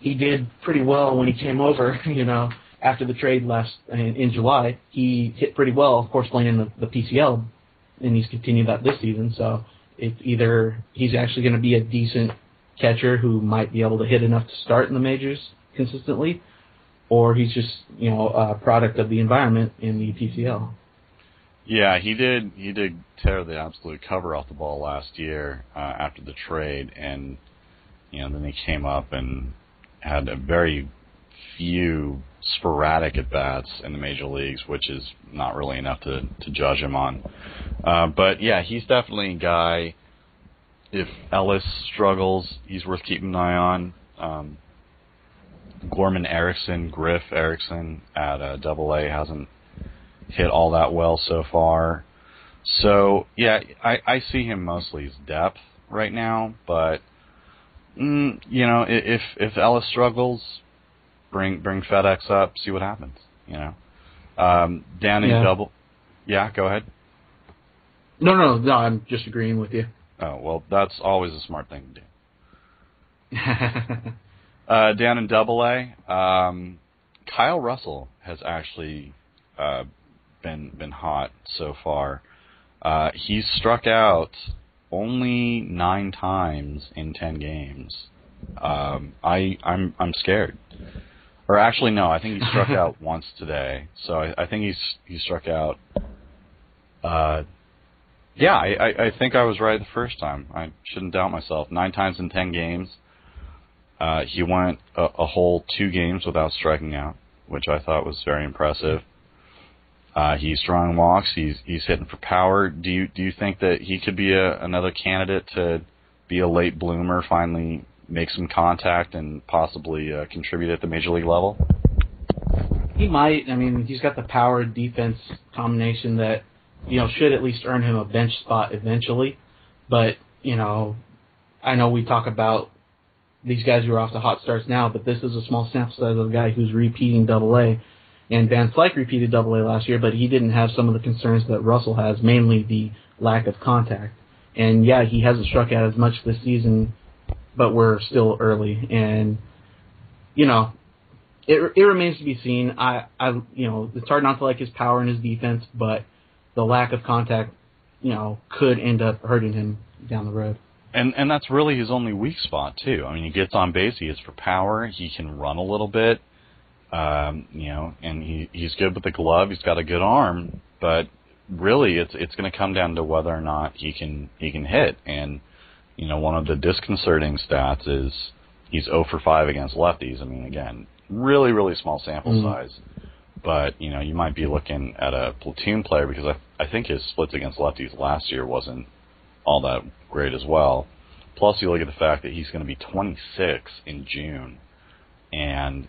he did pretty well when he came over, you know, after the trade last in, in July. He hit pretty well, of course, playing in the, the P C L, and he's continued that this season. So it's either he's actually going to be a decent catcher who might be able to hit enough to start in the majors consistently, or he's just, you know, a product of the environment in the P C L. Yeah, he did. He did tear the absolute cover off the ball last year uh, after the trade, and you know, then he came up and had a very few sporadic at bats in the major leagues, which is not really enough to to judge him on. Uh, but yeah, he's definitely a guy. If Ellis struggles, he's worth keeping an eye on. Um, Gorman Erickson, Griff Erickson at uh, Double A hasn't hit all that well so far. So, yeah, I, I see him mostly as depth right now, but, mm, you know, if if Ellis struggles, bring bring FedEx up, see what happens, you know. Um, down in yeah. double... Yeah, go ahead. No, no, no, I'm just agreeing with you. Oh, well, that's always a smart thing to do. uh, down in Double A, um, Kyle Russell has actually... Uh, been been hot so far. Uh, he's struck out only nine times in ten games. Um, I I'm I'm scared. Or actually, no, I think he struck out once today. So I, I think he's he struck out. Uh, yeah, I, I I think I was right the first time. I shouldn't doubt myself. Nine times in ten games. Uh, he went a, a whole two games without striking out, which I thought was very impressive. Uh, he's drawing walks. He's he's hitting for power. Do you do you think that he could be a, another candidate to be a late bloomer, finally make some contact, and possibly uh, contribute at the major league level? He might. I mean, he's got the power defense combination that, you know, should at least earn him a bench spot eventually. But, you know, I know we talk about these guys who are off to hot starts now, but this is a small sample size of a guy who's repeating Double A. And Van Slyke repeated Double A last year, but he didn't have some of the concerns that Russell has, mainly the lack of contact. And yeah, he hasn't struck out as much this season, but we're still early. And, you know, it it remains to be seen. I, I you know, it's hard not to like his power and his defense, but the lack of contact, you know, could end up hurting him down the road. And and that's really his only weak spot too. I mean, he gets on base, he hits for power, he can run a little bit. Um, you know, and he, he's good with the glove. He's got a good arm, but really, it's it's going to come down to whether or not he can he can hit. And you know, one of the disconcerting stats is he's zero for five against lefties. I mean, again, really really small sample mm. size, but you know, you might be looking at a platoon player because I I think his splits against lefties last year wasn't all that great as well. Plus, you look at the fact that he's going to be twenty-six in June, and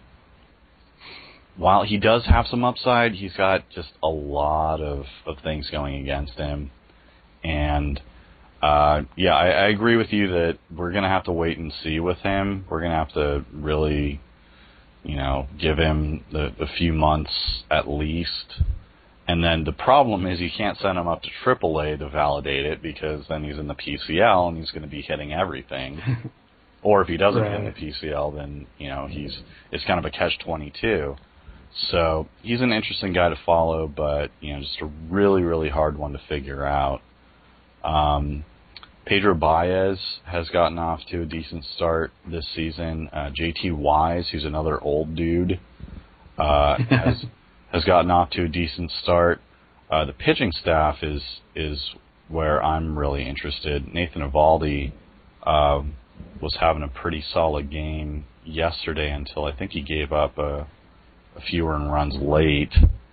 while he does have some upside, he's got just a lot of, of things going against him. And, uh, yeah, I, I agree with you that we're going to have to wait and see with him. We're going to have to really, you know, give him the, the few months at least. And then the problem is you can't send him up to triple A to validate it because then he's in the P C L and he's going to be hitting everything. Or if he doesn't right. hit the P C L, then, you know, he's it's kind of a catch twenty-two. So he's an interesting guy to follow, but you know, just a really, really hard one to figure out. Um, Pedro Baez has gotten off to a decent start this season. Uh, J T Wise, who's another old dude, uh, has has gotten off to a decent start. Uh, the pitching staff is is where I'm really interested. Nathan Eovaldi uh, was having a pretty solid game yesterday until I think he gave up a. a few earned runs late.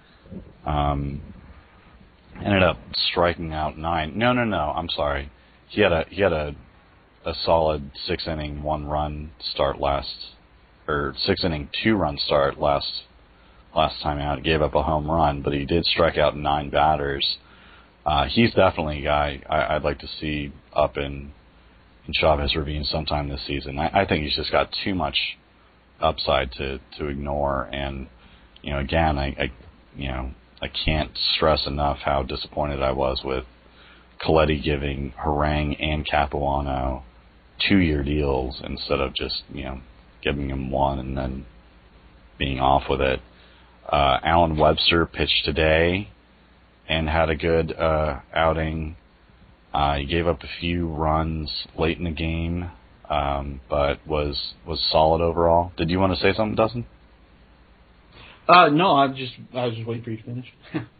Um, ended up striking out nine. No, no, no. I'm sorry. He had a he had a a solid six inning one run start last, or six inning two run start last last time out. He gave up a home run, but he did strike out nine batters. Uh, he's definitely a guy I, I'd like to see up in in Chavez Ravine sometime this season. I, I think he's just got too much upside to, to ignore, and you know, again, I, I you know I can't stress enough how disappointed I was with Coletti giving Harang and Capuano two-year deals instead of just you know giving him one and then being off with it. Uh, Alan Webster pitched today and had a good uh, outing. Uh, he gave up a few runs late in the game, um, but was was solid overall. Did you want to say something, Dustin? Uh, no, I just I was just waiting for you to finish.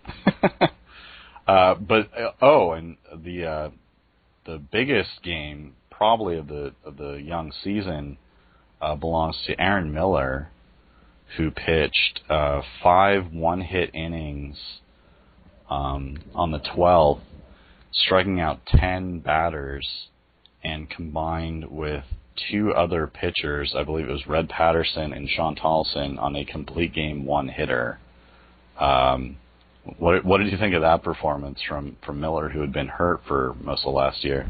uh, but uh, oh, and the uh, the biggest game probably of the of the young season uh, belongs to Aaron Miller, who pitched uh, five one-hit innings um, on the twelfth, striking out ten batters, and combined with two other pitchers, I believe it was Red Patterson and Sean Tolleson, on a complete game one-hitter. Um, what what did you think of that performance from, from Miller, who had been hurt for most of last year?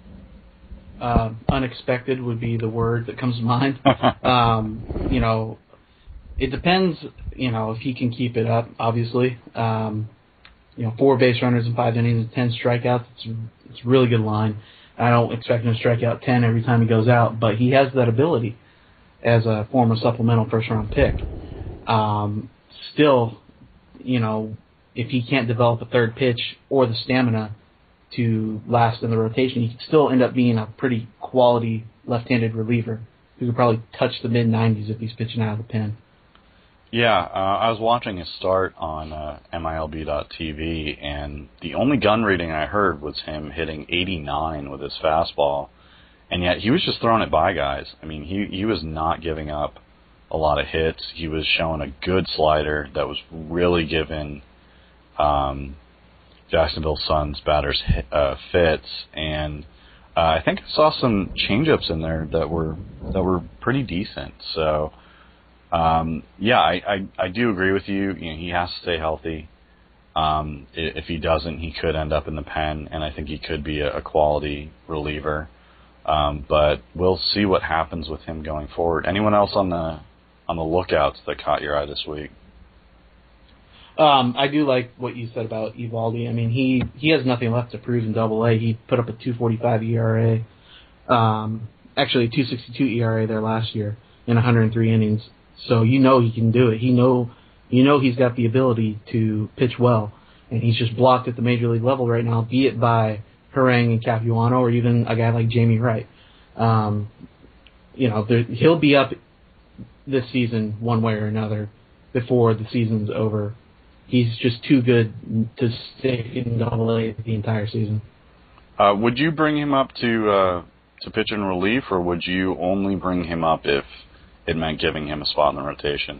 Uh, unexpected would be the word that comes to mind. um, you know, it depends, you know, if he can keep it up, obviously. Um, you know, four base runners in five innings and ten strikeouts, it's, it's a really good line. I don't expect him to strike out ten every time he goes out, but he has that ability as a former supplemental first-round pick. Um, still, you know, if he can't develop a third pitch or the stamina to last in the rotation, he could still end up being a pretty quality left-handed reliever who could probably touch the mid nineties if he's pitching out of the pen. Yeah, uh, I was watching his start on uh, M I L B dot T V, and the only gun reading I heard was him hitting eighty-nine with his fastball, and yet he was just throwing it by guys. I mean, he, he was not giving up a lot of hits. He was showing a good slider that was really giving um, Jacksonville Suns batters uh, fits, and uh, I think I saw some changeups in there that were that were pretty decent. So. Um, yeah, I, I, I do agree with you. You know, he has to stay healthy. Um, if he doesn't, he could end up in the pen, and I think he could be a, a quality reliever. Um, but we'll see what happens with him going forward. Anyone else on the on the lookouts that caught your eye this week? Um, I do like what you said about Eovaldi. I mean, he, he has nothing left to prove in Double A. He put up a two forty-five E R A, um, actually a two sixty-two E R A there last year in one hundred three innings. So you know he can do it. He know you know he's got the ability to pitch well, and he's just blocked at the major league level right now, be it by Harang and Capuano or even a guy like Jamie Wright. Um, you know, there, he'll be up this season one way or another before the season's over. He's just too good to stick in Double A the entire season. Uh, would you bring him up to uh, to pitch in relief, or would you only bring him up if it meant giving him a spot in the rotation?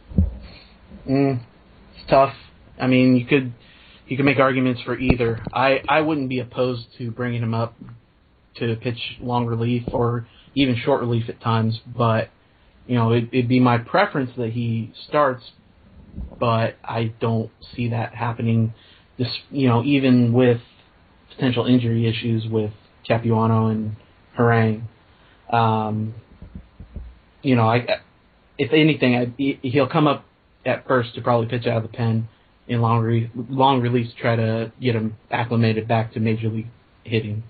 Mm, it's tough. I mean, you could you could make arguments for either. I, I wouldn't be opposed to bringing him up to pitch long relief or even short relief at times, but you know it, it'd be my preference that he starts. But I don't see that happening. This, you know, even with potential injury issues with Capuano and Harang. Um, You know, I, if anything, I, he'll come up at first to probably pitch out of the pen in long re, long release to try to get him acclimated back to major league hitting.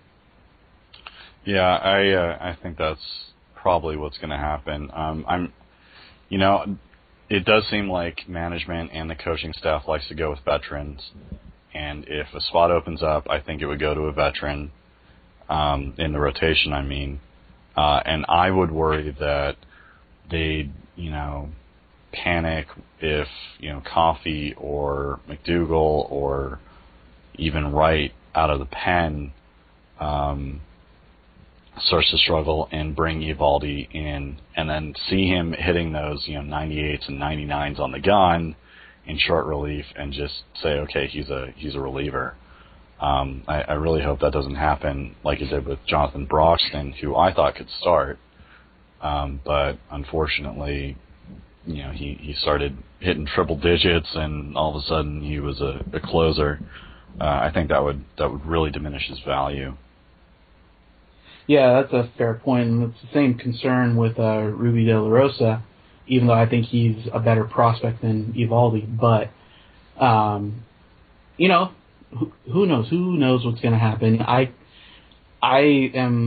Yeah, I uh, I think that's probably what's going to happen. Um, I'm, you know, it does seem like management and the coaching staff likes to go with veterans, and if a spot opens up, I think it would go to a veteran um, in the rotation. I mean, uh, and I would worry that they'd, you know, panic if, you know, Coffey or McDougal or even Wright out of the pen um, starts to struggle and bring Eovaldi in, and then see him hitting those, you know, ninety-eights and ninety-nines on the gun in short relief and just say, okay, he's a he's a reliever. Um, I, I really hope that doesn't happen like it did with Jonathan Broxton, who I thought could start. Um, but unfortunately, you know, he, he started hitting triple digits, and all of a sudden he was a, a closer. Uh, I think that would that would really diminish his value. Yeah, that's a fair point, and it's the same concern with uh, Ruby De La Rosa, even though I think he's a better prospect than Eovaldi. But, um, you know, who, who knows? Who knows what's going to happen? I I am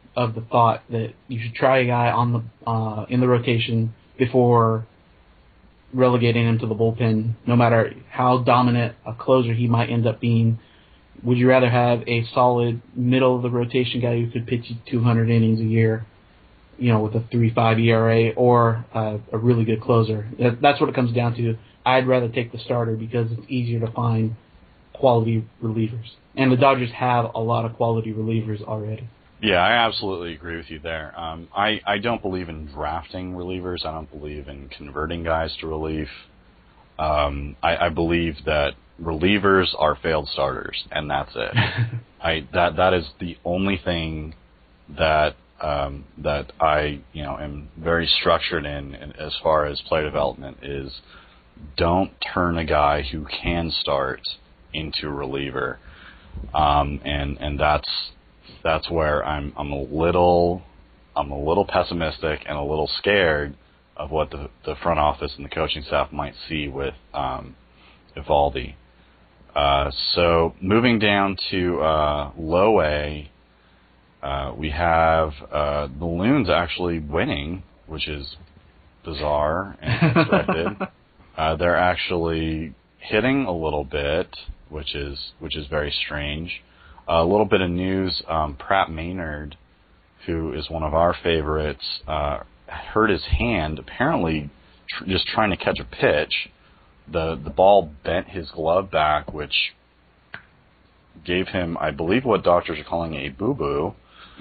of the thought that you should try a guy on the uh, in the rotation before relegating him to the bullpen, no matter how dominant a closer he might end up being? Would you rather have a solid middle of the rotation guy who could pitch you two hundred innings a year, you know, with a three point five E R A, or uh, a really good closer? That, that's what it comes down to. I'd rather take the starter because it's easier to find quality relievers. And the Dodgers have a lot of quality relievers already. Yeah, I absolutely agree with you there. Um, I, I don't believe in drafting relievers. I don't believe in converting guys to relief. Um, I, I believe that relievers are failed starters, and that's it. I that that is the only thing that um, that I you know am very structured in, in as far as player development is. Don't turn a guy who can start into a reliever, um, and and that's that's where I'm I'm a little I'm a little pessimistic and a little scared of what the the front office and the coaching staff might see with um, Eovaldi. Uh, so moving down to uh, low A, uh, we have uh, the Loons actually winning, which is bizarre and unexpected. uh, they're actually hitting a little bit, which is which is very strange. Uh, a little bit of news: um, Pratt Maynard, who is one of our favorites, uh, hurt his hand. Apparently, tr- just trying to catch a pitch. The the ball bent his glove back, which gave him, I believe, what doctors are calling a boo-boo.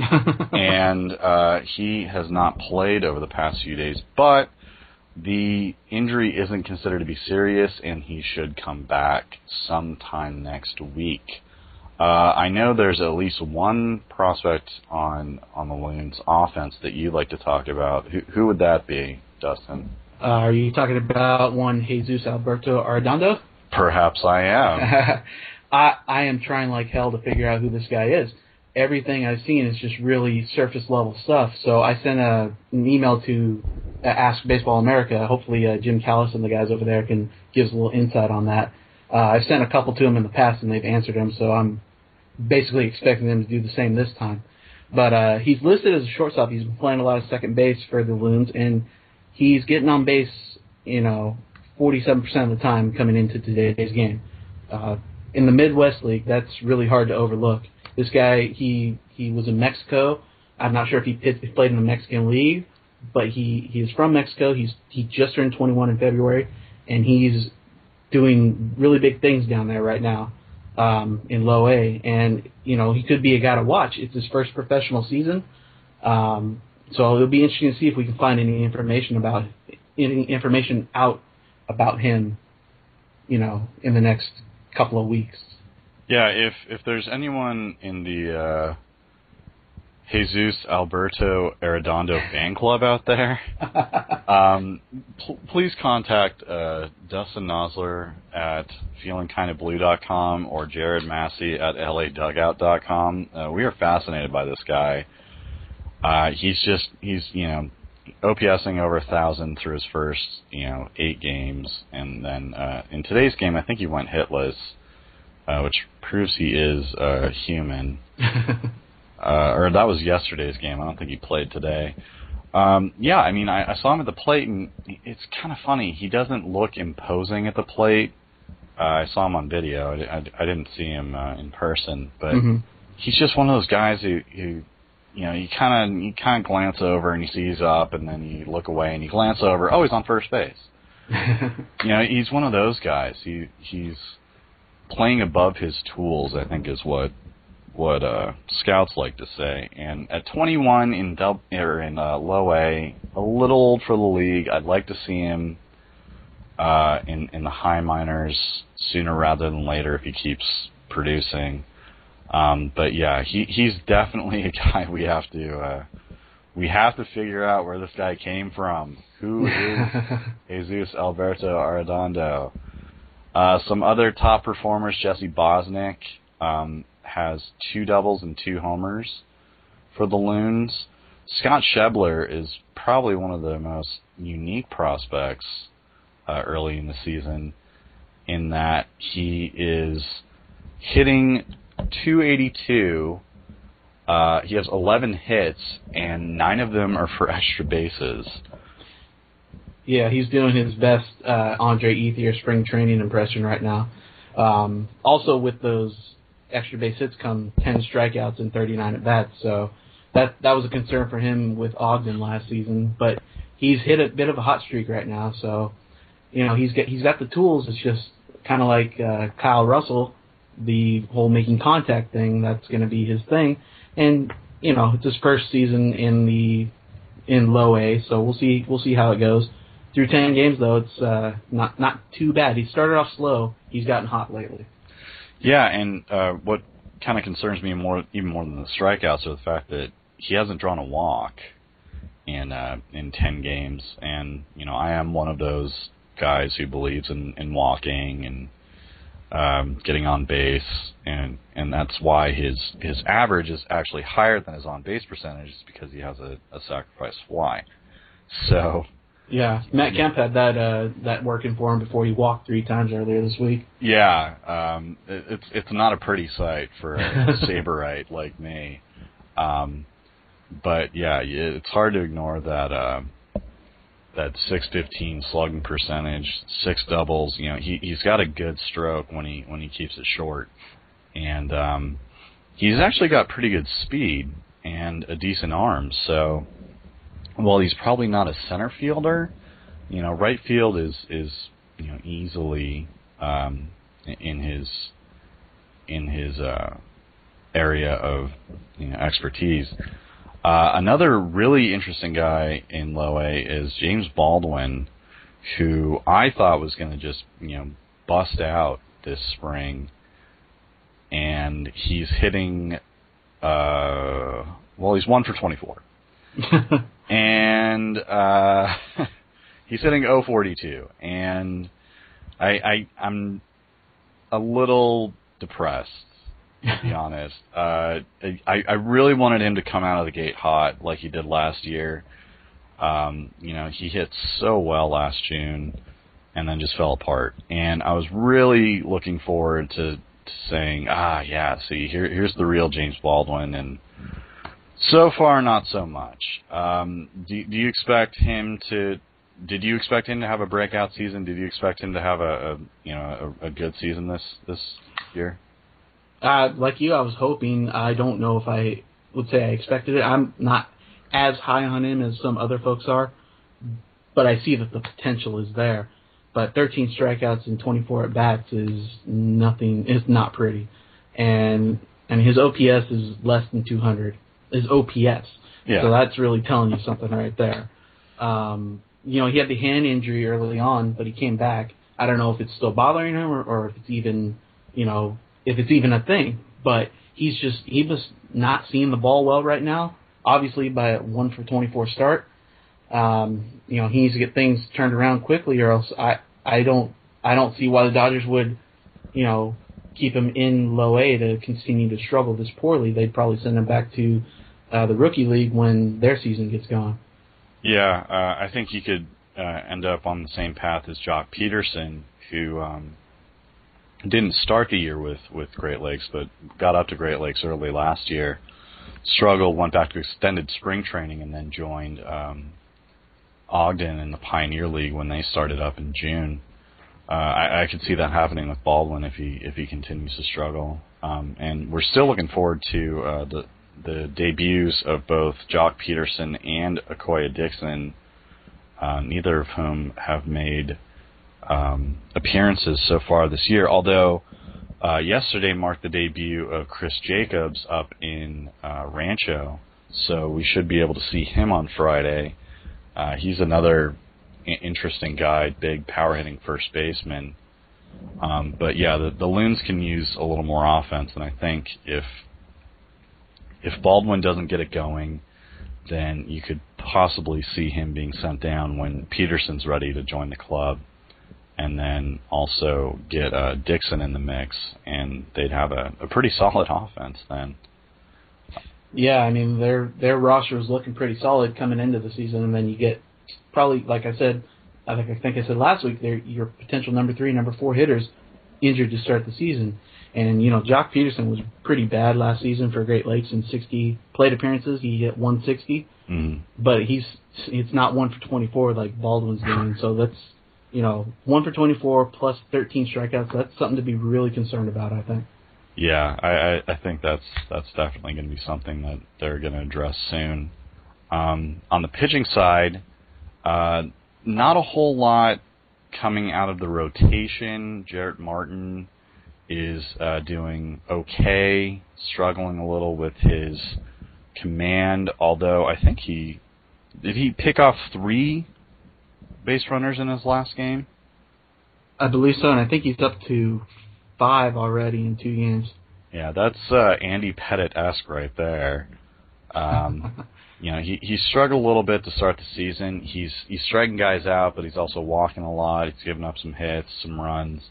and uh, he has not played over the past few days. But the injury isn't considered to be serious, and he should come back sometime next week. Uh, I know there's at least one prospect on on the Loons offense that you'd like to talk about. Who, who would that be, Dustin? Uh, are you talking about one Jesus Alberto Arredondo? Perhaps I am. I I am trying like hell to figure out who this guy is. Everything I've seen is just really surface level stuff. So I sent a, an email to uh, Ask Baseball America. Hopefully uh, Jim Callis and the guys over there can give us a little insight on that. Uh, I've sent a couple to them in the past and they've answered them, so I'm basically expecting them to do the same this time. But uh, he's listed as a shortstop. He's been playing a lot of second base for the Loons, and he's getting on base, you know, forty-seven percent of the time coming into today's game. Uh, in the Midwest League, that's really hard to overlook. This guy, he he was in Mexico. I'm not sure if he, pit, he played in the Mexican League, but he, he is from Mexico. He's he just turned twenty-one in February, and he's doing really big things down there right now um, in Low A. And, you know, he could be a guy to watch. It's his first professional season. Um, so it'll be interesting to see if we can find any information about any information out about him, you know, in the next couple of weeks. Yeah, if if there's anyone in the uh, Jesus Alberto Arredondo fan club out there, um, pl- please contact uh, Dustin Nosler at feeling kind of blue dot com or Jared Massey at L A dugout dot com. Uh, we are fascinated by this guy. Uh, he's just, he's, you know, OPSing over a thousand through his first, you know, eight games. And then uh, in today's game, I think he went hitless. Uh, which proves he is uh, human. uh, or that was yesterday's game. I don't think he played today. Um, yeah, I mean, I, I saw him at the plate, and it's kind of funny. He doesn't look imposing at the plate. Uh, I saw him on video. I, I, I didn't see him uh, in person, but mm-hmm. he's just one of those guys who, who you know, you kind of you kind of glance over and you see he's up, and then you look away and you glance over. Oh, he's on first base. You know, he's one of those guys. He he's playing above his tools, I think, is what what uh, scouts like to say. And at twenty-one in dub, or in uh, Low A, a little old for the league. I'd like to see him uh, in in the high minors sooner rather than later if he keeps producing. Um, but yeah, he he's definitely a guy we have to uh, we have to figure out where this guy came from. Who is Jesus Alberto Arredondo? Uh, some other top performers, Jesse Bosnick um, has two doubles and two homers for the Loons. Scott Schebler is probably one of the most unique prospects uh, early in the season in that he is hitting two eighty-two Uh, he has eleven hits, and nine of them are for extra bases. Yeah, he's doing his best uh, Andre Ethier spring training impression right now. Um, also, with those extra base hits come ten strikeouts and thirty-nine at bats. So that that was a concern for him with Ogden last season. But he's hit a bit of a hot streak right now. So you know he's got he's got the tools. It's just kind of like uh, Kyle Russell, the whole making contact thing. That's going to be his thing. And you know it's his first season in the in low A. So we'll see we'll see how it goes. Through ten games, though, it's uh, not not too bad. He started off slow. He's gotten hot lately. Yeah, and uh, what kind of concerns me more, even more than the strikeouts, are the fact that he hasn't drawn a walk in uh, in ten games. And you know, I am one of those guys who believes in, in walking and um, getting on base, and and that's why his his average is actually higher than his on base percentage, is because he has a, a sacrifice fly. So. Yeah, Matt Kemp had that uh, that working for him before he walked three times earlier this week. Yeah, um, it, it's it's not a pretty sight for a Saberite like me, um, but yeah, it's hard to ignore that uh, that six fifteen slugging percentage, six doubles. You know, he he's got a good stroke when he when he keeps it short, and um, he's actually got pretty good speed and a decent arm. So. Well, he's probably not a center fielder. You know, right field is is you know easily um, in his in his uh, area of you know, expertise. Uh, another really interesting guy in low A is James Baldwin, who I thought was going to just you know bust out this spring, and he's hitting. Uh, well, he's one for twenty-four. And uh, he's hitting oh forty-two, and I, I I'm a little depressed, to be honest. Uh, I I really wanted him to come out of the gate hot like he did last year. Um, you know, he hit so well last June, and then just fell apart. And I was really looking forward to, to saying, ah, yeah, see, here here's the real James Baldwin, and. So far, not so much. Um, do, do you expect him to? Did you expect him to have a breakout season? Did you expect him to have a, a you know a, a good season this this year? Uh, like you, I was hoping. I don't know if I would say I expected it. I'm not as high on him as some other folks are, but I see that the potential is there. But thirteen strikeouts and twenty-four at bats is nothing. It's not pretty, and and his O P S is less than two hundred. His O P S. Yeah. So that's really telling you something right there. Um, you know, he had the hand injury early on, but he came back. I don't know if it's still bothering him or, or if it's even, you know, if it's even a thing. But he's just, he was not seeing the ball well right now. Obviously, by a one for twenty-four start, um, you know, he needs to get things turned around quickly, or else I, I don't, I don't see why the Dodgers would, you know, keep him in low A to continue to struggle this poorly. They'd probably send him back to uh, the rookie league when their season gets going. Yeah, uh, I think he could uh, end up on the same path as Jock Peterson, who um, didn't start the year with, with Great Lakes, but got up to Great Lakes early last year, struggled, went back to extended spring training, and then joined um, Ogden in the Pioneer League when they started up in June. Uh, I, I could see that happening with Baldwin if he if he continues to struggle. Um, and we're still looking forward to uh, the the debuts of both Jock Peterson and Akoya Dixon, uh, neither of whom have made um, appearances so far this year, although uh, yesterday marked the debut of Chris Jacobs up in uh, Rancho, so we should be able to see him on Friday. Uh, he's another interesting guy, big power-hitting first baseman. Um, but yeah, the, the Loons can use a little more offense, and I think if if Baldwin doesn't get it going, then you could possibly see him being sent down when Peterson's ready to join the club, and then also get uh, Dixon in the mix, and they'd have a, a pretty solid offense then. Yeah, I mean, their their roster was looking pretty solid coming into the season, and then you get probably, like I said, I think I think I said last week, they're your potential number three, number four hitters injured to start the season. And, you know, Jock Peterson was pretty bad last season for Great Lakes in sixty plate appearances. He hit one sixty, mm. but he's it's not one for twenty-four like Baldwin's doing. So that's, you know, one for twenty-four plus thirteen strikeouts. That's something to be really concerned about, I think. Yeah, I, I, I think that's that's definitely going to be something that they're going to address soon. Um, on the pitching side, uh, not a whole lot coming out of the rotation. Jarrett Martin is uh, doing okay, struggling a little with his command, although I think he... Did he pick off three base runners in his last game? I believe so, and I think he's up to five already in two games. Yeah, that's uh, Andy Pettitte-esque right there. Um, you know, he, he struggled a little bit to start the season. He's, he's striking guys out, but he's also walking a lot. He's giving up some hits, some runs.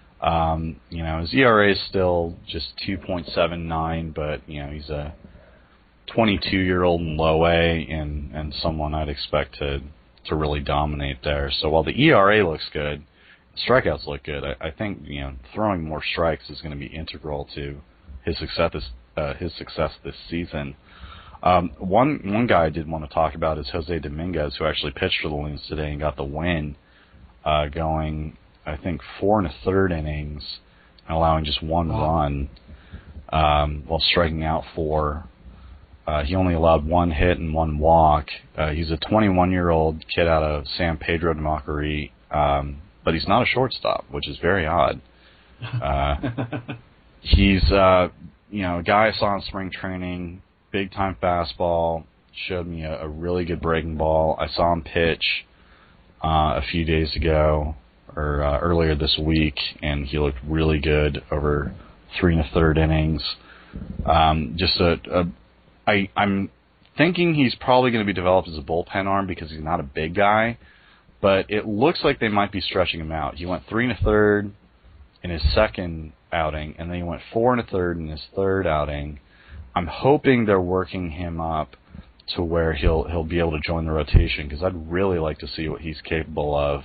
Um, you know, his E R A is still just two point seven nine, but, you know, he's a twenty-two-year-old in low A and, and someone I'd expect to, to really dominate there. So while the E R A looks good, strikeouts look good, I, I think, you know, throwing more strikes is going to be integral to his success this, uh, his success this season. Um, one, one guy I did want to talk about is Jose Dominguez, who actually pitched for the Loons today and got the win, uh, going... I think four and a third innings, and allowing just one wow. run um, while striking out four. Uh, he only allowed one hit and one walk. Uh, he's a twenty-one-year-old kid out of San Pedro de Macorís, um, but he's not a shortstop, which is very odd. Uh, he's uh, you know a guy I saw in spring training, big-time fastball, showed me a, a really good breaking ball. I saw him pitch uh, a few days ago. or uh, earlier this week, and he looked really good over three and a third innings. Um, just a, a I, I'm thinking he's probably going to be developed as a bullpen arm because he's not a big guy, but it looks like they might be stretching him out. He went three and a third in his second outing, and then he went four and a third in his third outing. I'm hoping they're working him up to where he'll he'll be able to join the rotation, because I'd really like to see what he's capable of.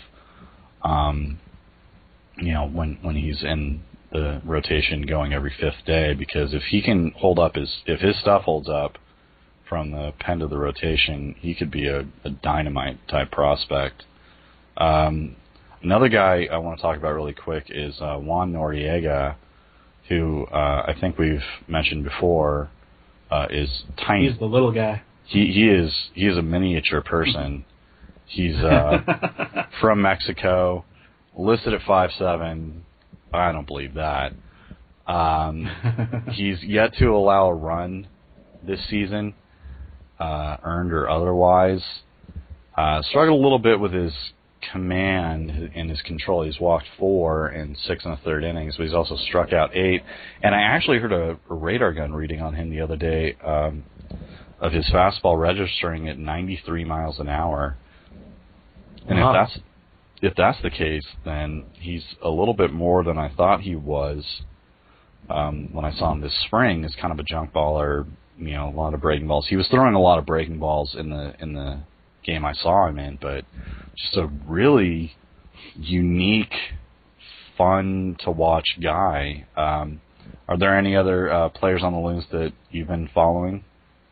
Um, you know, when when he's in the rotation going every fifth day, because if he can hold up his, if his stuff holds up from the pen to the rotation, he could be a, a dynamite type prospect. Um, another guy I want to talk about really quick is uh, Juan Noriega, who uh, I think we've mentioned before uh, is tiny. He's the little guy. He he is he is a miniature person. He's uh, from Mexico, listed at five seven. I don't believe that. Um, he's yet to allow a run this season, uh, earned or otherwise. Uh, struggled a little bit with his command and his control. He's walked four in six and a third innings, but he's also struck out eight. And I actually heard a, a radar gun reading on him the other day um, of his fastball registering at ninety-three miles an hour. And wow. if that's if that's the case, then he's a little bit more than I thought he was um, when I saw him this spring. As kind of a junk baller, you know, a lot of breaking balls. He was throwing a lot of breaking balls in the in the game I saw him in, but just a really unique, fun to watch guy. Um, are there any other uh, players on the Loons that you've been following?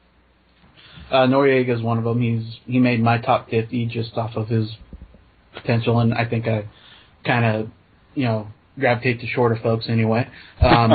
Uh, Noriega is one of them. He's he made my top fifty just off of his potential, and I think I kind of, you know, gravitate to shorter folks anyway. Um,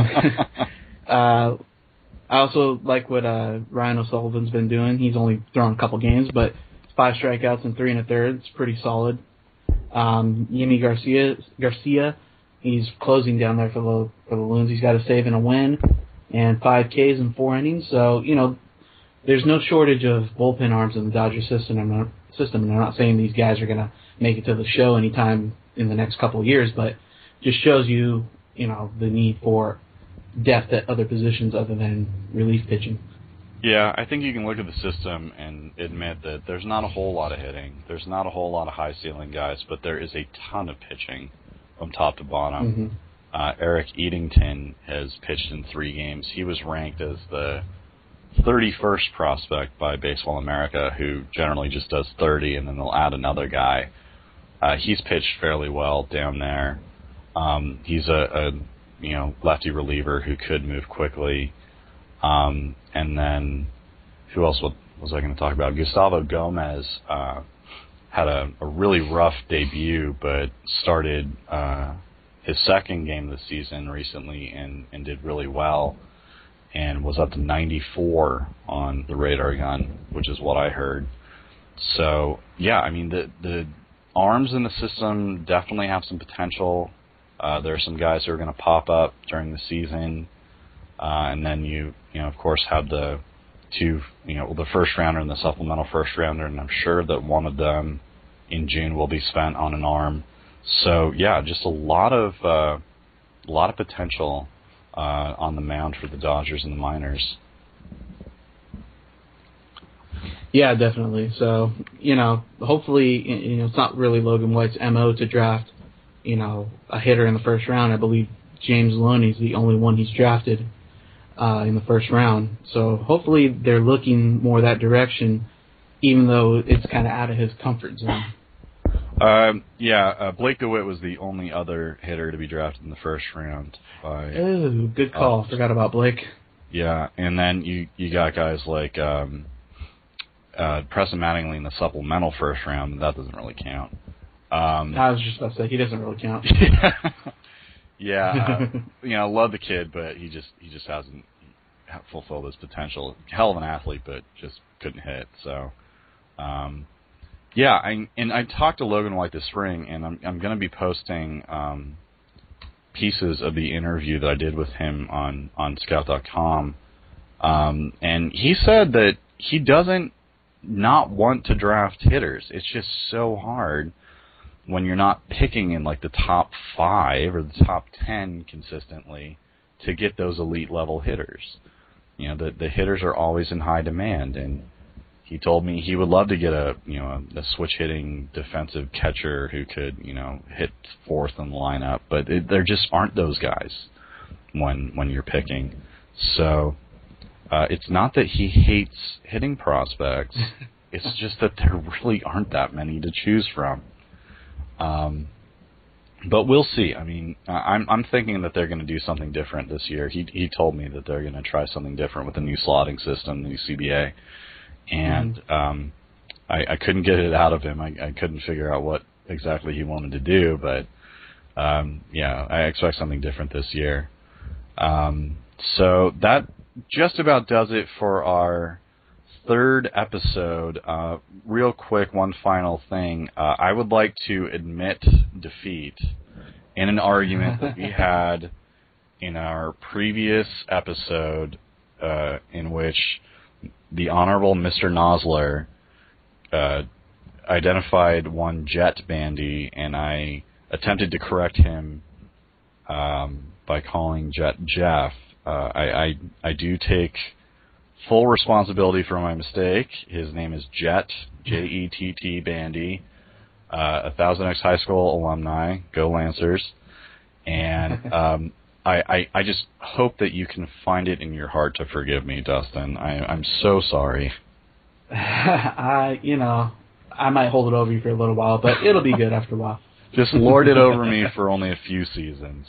uh, I also like what uh, Ryan O'Sullivan's been doing. He's only thrown a couple games, but five strikeouts and three and a third. It's pretty solid. Um, Yimi Garcia, Garcia, he's closing down there for the for the Loons. He's got a save and a win, and five Ks in four innings. So, you know, there's no shortage of bullpen arms in the Dodger system. I'm not, system, and I'm not saying these guys are going to make it to the show anytime in the next couple of years, but just shows you, you know, the need for depth at other positions other than relief pitching. Yeah, I think you can look at the system and admit that there's not a whole lot of hitting. There's not a whole lot of high-ceiling guys, but there is a ton of pitching from top to bottom. Mm-hmm. Uh, Eric Eatington has pitched in three games. He was ranked as the thirty-first prospect by Baseball America, who generally just does thirty and then they'll add another guy. Uh, he's pitched fairly well down there. Um, he's a, a you know, lefty reliever who could move quickly. Um, and then who else was, was I going to talk about? Gustavo Gomez uh, had a, a really rough debut, but started uh, his second game of the season recently and, and did really well, and was up to ninety-four on the radar gun, which is what I heard. So, yeah, I mean, the the arms in the system definitely have some potential. Uh, there are some guys who are going to pop up during the season. Uh, and then you, you know, of course, have the two, you know, the first rounder and the supplemental first rounder, and I'm sure that one of them in June will be spent on an arm. So, yeah, just a lot of uh, a lot of potential uh, on the mound for the Dodgers and the minors. Yeah, definitely. So, you know, hopefully, you know, it's not really Logan White's M O to draft, you know, a hitter in the first round. I believe James Loney's the only one he's drafted uh, in the first round. So hopefully they're looking more that direction, even though it's kind of out of his comfort zone. Um, yeah, uh, Blake DeWitt was the only other hitter to be drafted in the first round. By, Ooh, good call. Uh, Forgot about Blake. Yeah, and then you, you got guys like um, uh, Preston Mattingly in the supplemental first round, but that doesn't really count. Um, I was just about to say, he doesn't really count. Yeah, uh, you know, I love the kid, but he just he just hasn't fulfilled his potential. Hell of an athlete, but just couldn't hit. So, um, yeah, I, and I talked to Logan White this spring, and I'm I'm going to be posting um, pieces of the interview that I did with him on on Scout dot com, um, and he said that he doesn't not want to draft hitters. It's just so hard when you're not picking in like the top five or the top ten consistently to get those elite level hitters. You know, the the hitters are always in high demand, and he told me he would love to get a you know a, a switch hitting defensive catcher who could you know hit fourth in the lineup, but it, there just aren't those guys when when you're picking. So uh, it's not that he hates hitting prospects; it's just that there really aren't that many to choose from. Um, but we'll see. I mean, I'm I'm thinking that they're going to do something different this year. He he told me that they're going to try something different with the new slotting system, the new C B A, and mm-hmm. um, I, I couldn't get it out of him. I, I couldn't figure out what exactly he wanted to do, but um, yeah, I expect something different this year. Um, so that just about does it for our third episode. Uh, real quick, one final thing. Uh, I would like to admit defeat in an argument that we had in our previous episode uh, in which the Honorable Mister Nosler uh, identified one Jet Bandy, and I attempted to correct him um, by calling Jet Jeff. Uh, I, I, I do take full responsibility for my mistake. His name is Jet, J E T T Bandy, uh, a Thousand Oaks High School alumni. Go Lancers. And um, I, I, I just hope that you can find it in your heart to forgive me, Dustin. I, I'm so sorry. I, you know, I might hold it over you for a little while, but it'll be good after a while. Just lord it over me for only a few seasons.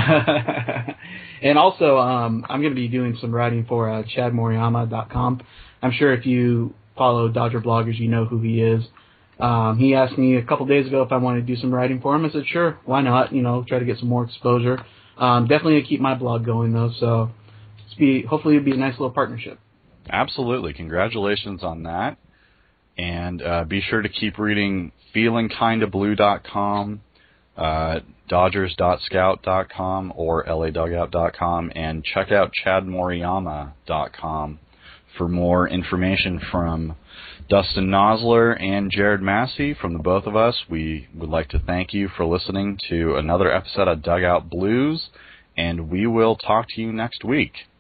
And also, um, I'm going to be doing some writing for uh, Chad Moriyama dot com. I'm sure if you follow Dodger bloggers, you know who he is. Um, he asked me a couple days ago if I wanted to do some writing for him. I said, sure, why not? You know, try to get some more exposure. Um, definitely going to keep my blog going, though, so it's be, hopefully it'll be a nice little partnership. Absolutely. Congratulations on that. And uh, be sure to keep reading feeling kinda blue dot com. Uh, Dodgers dot scout dot com or L A dugout dot com, and check out Chad Moriyama dot com for more information from Dustin Nosler and Jared Massey. From the both of us, we would like to thank you for listening to another episode of Dugout Blues, and we will talk to you next week.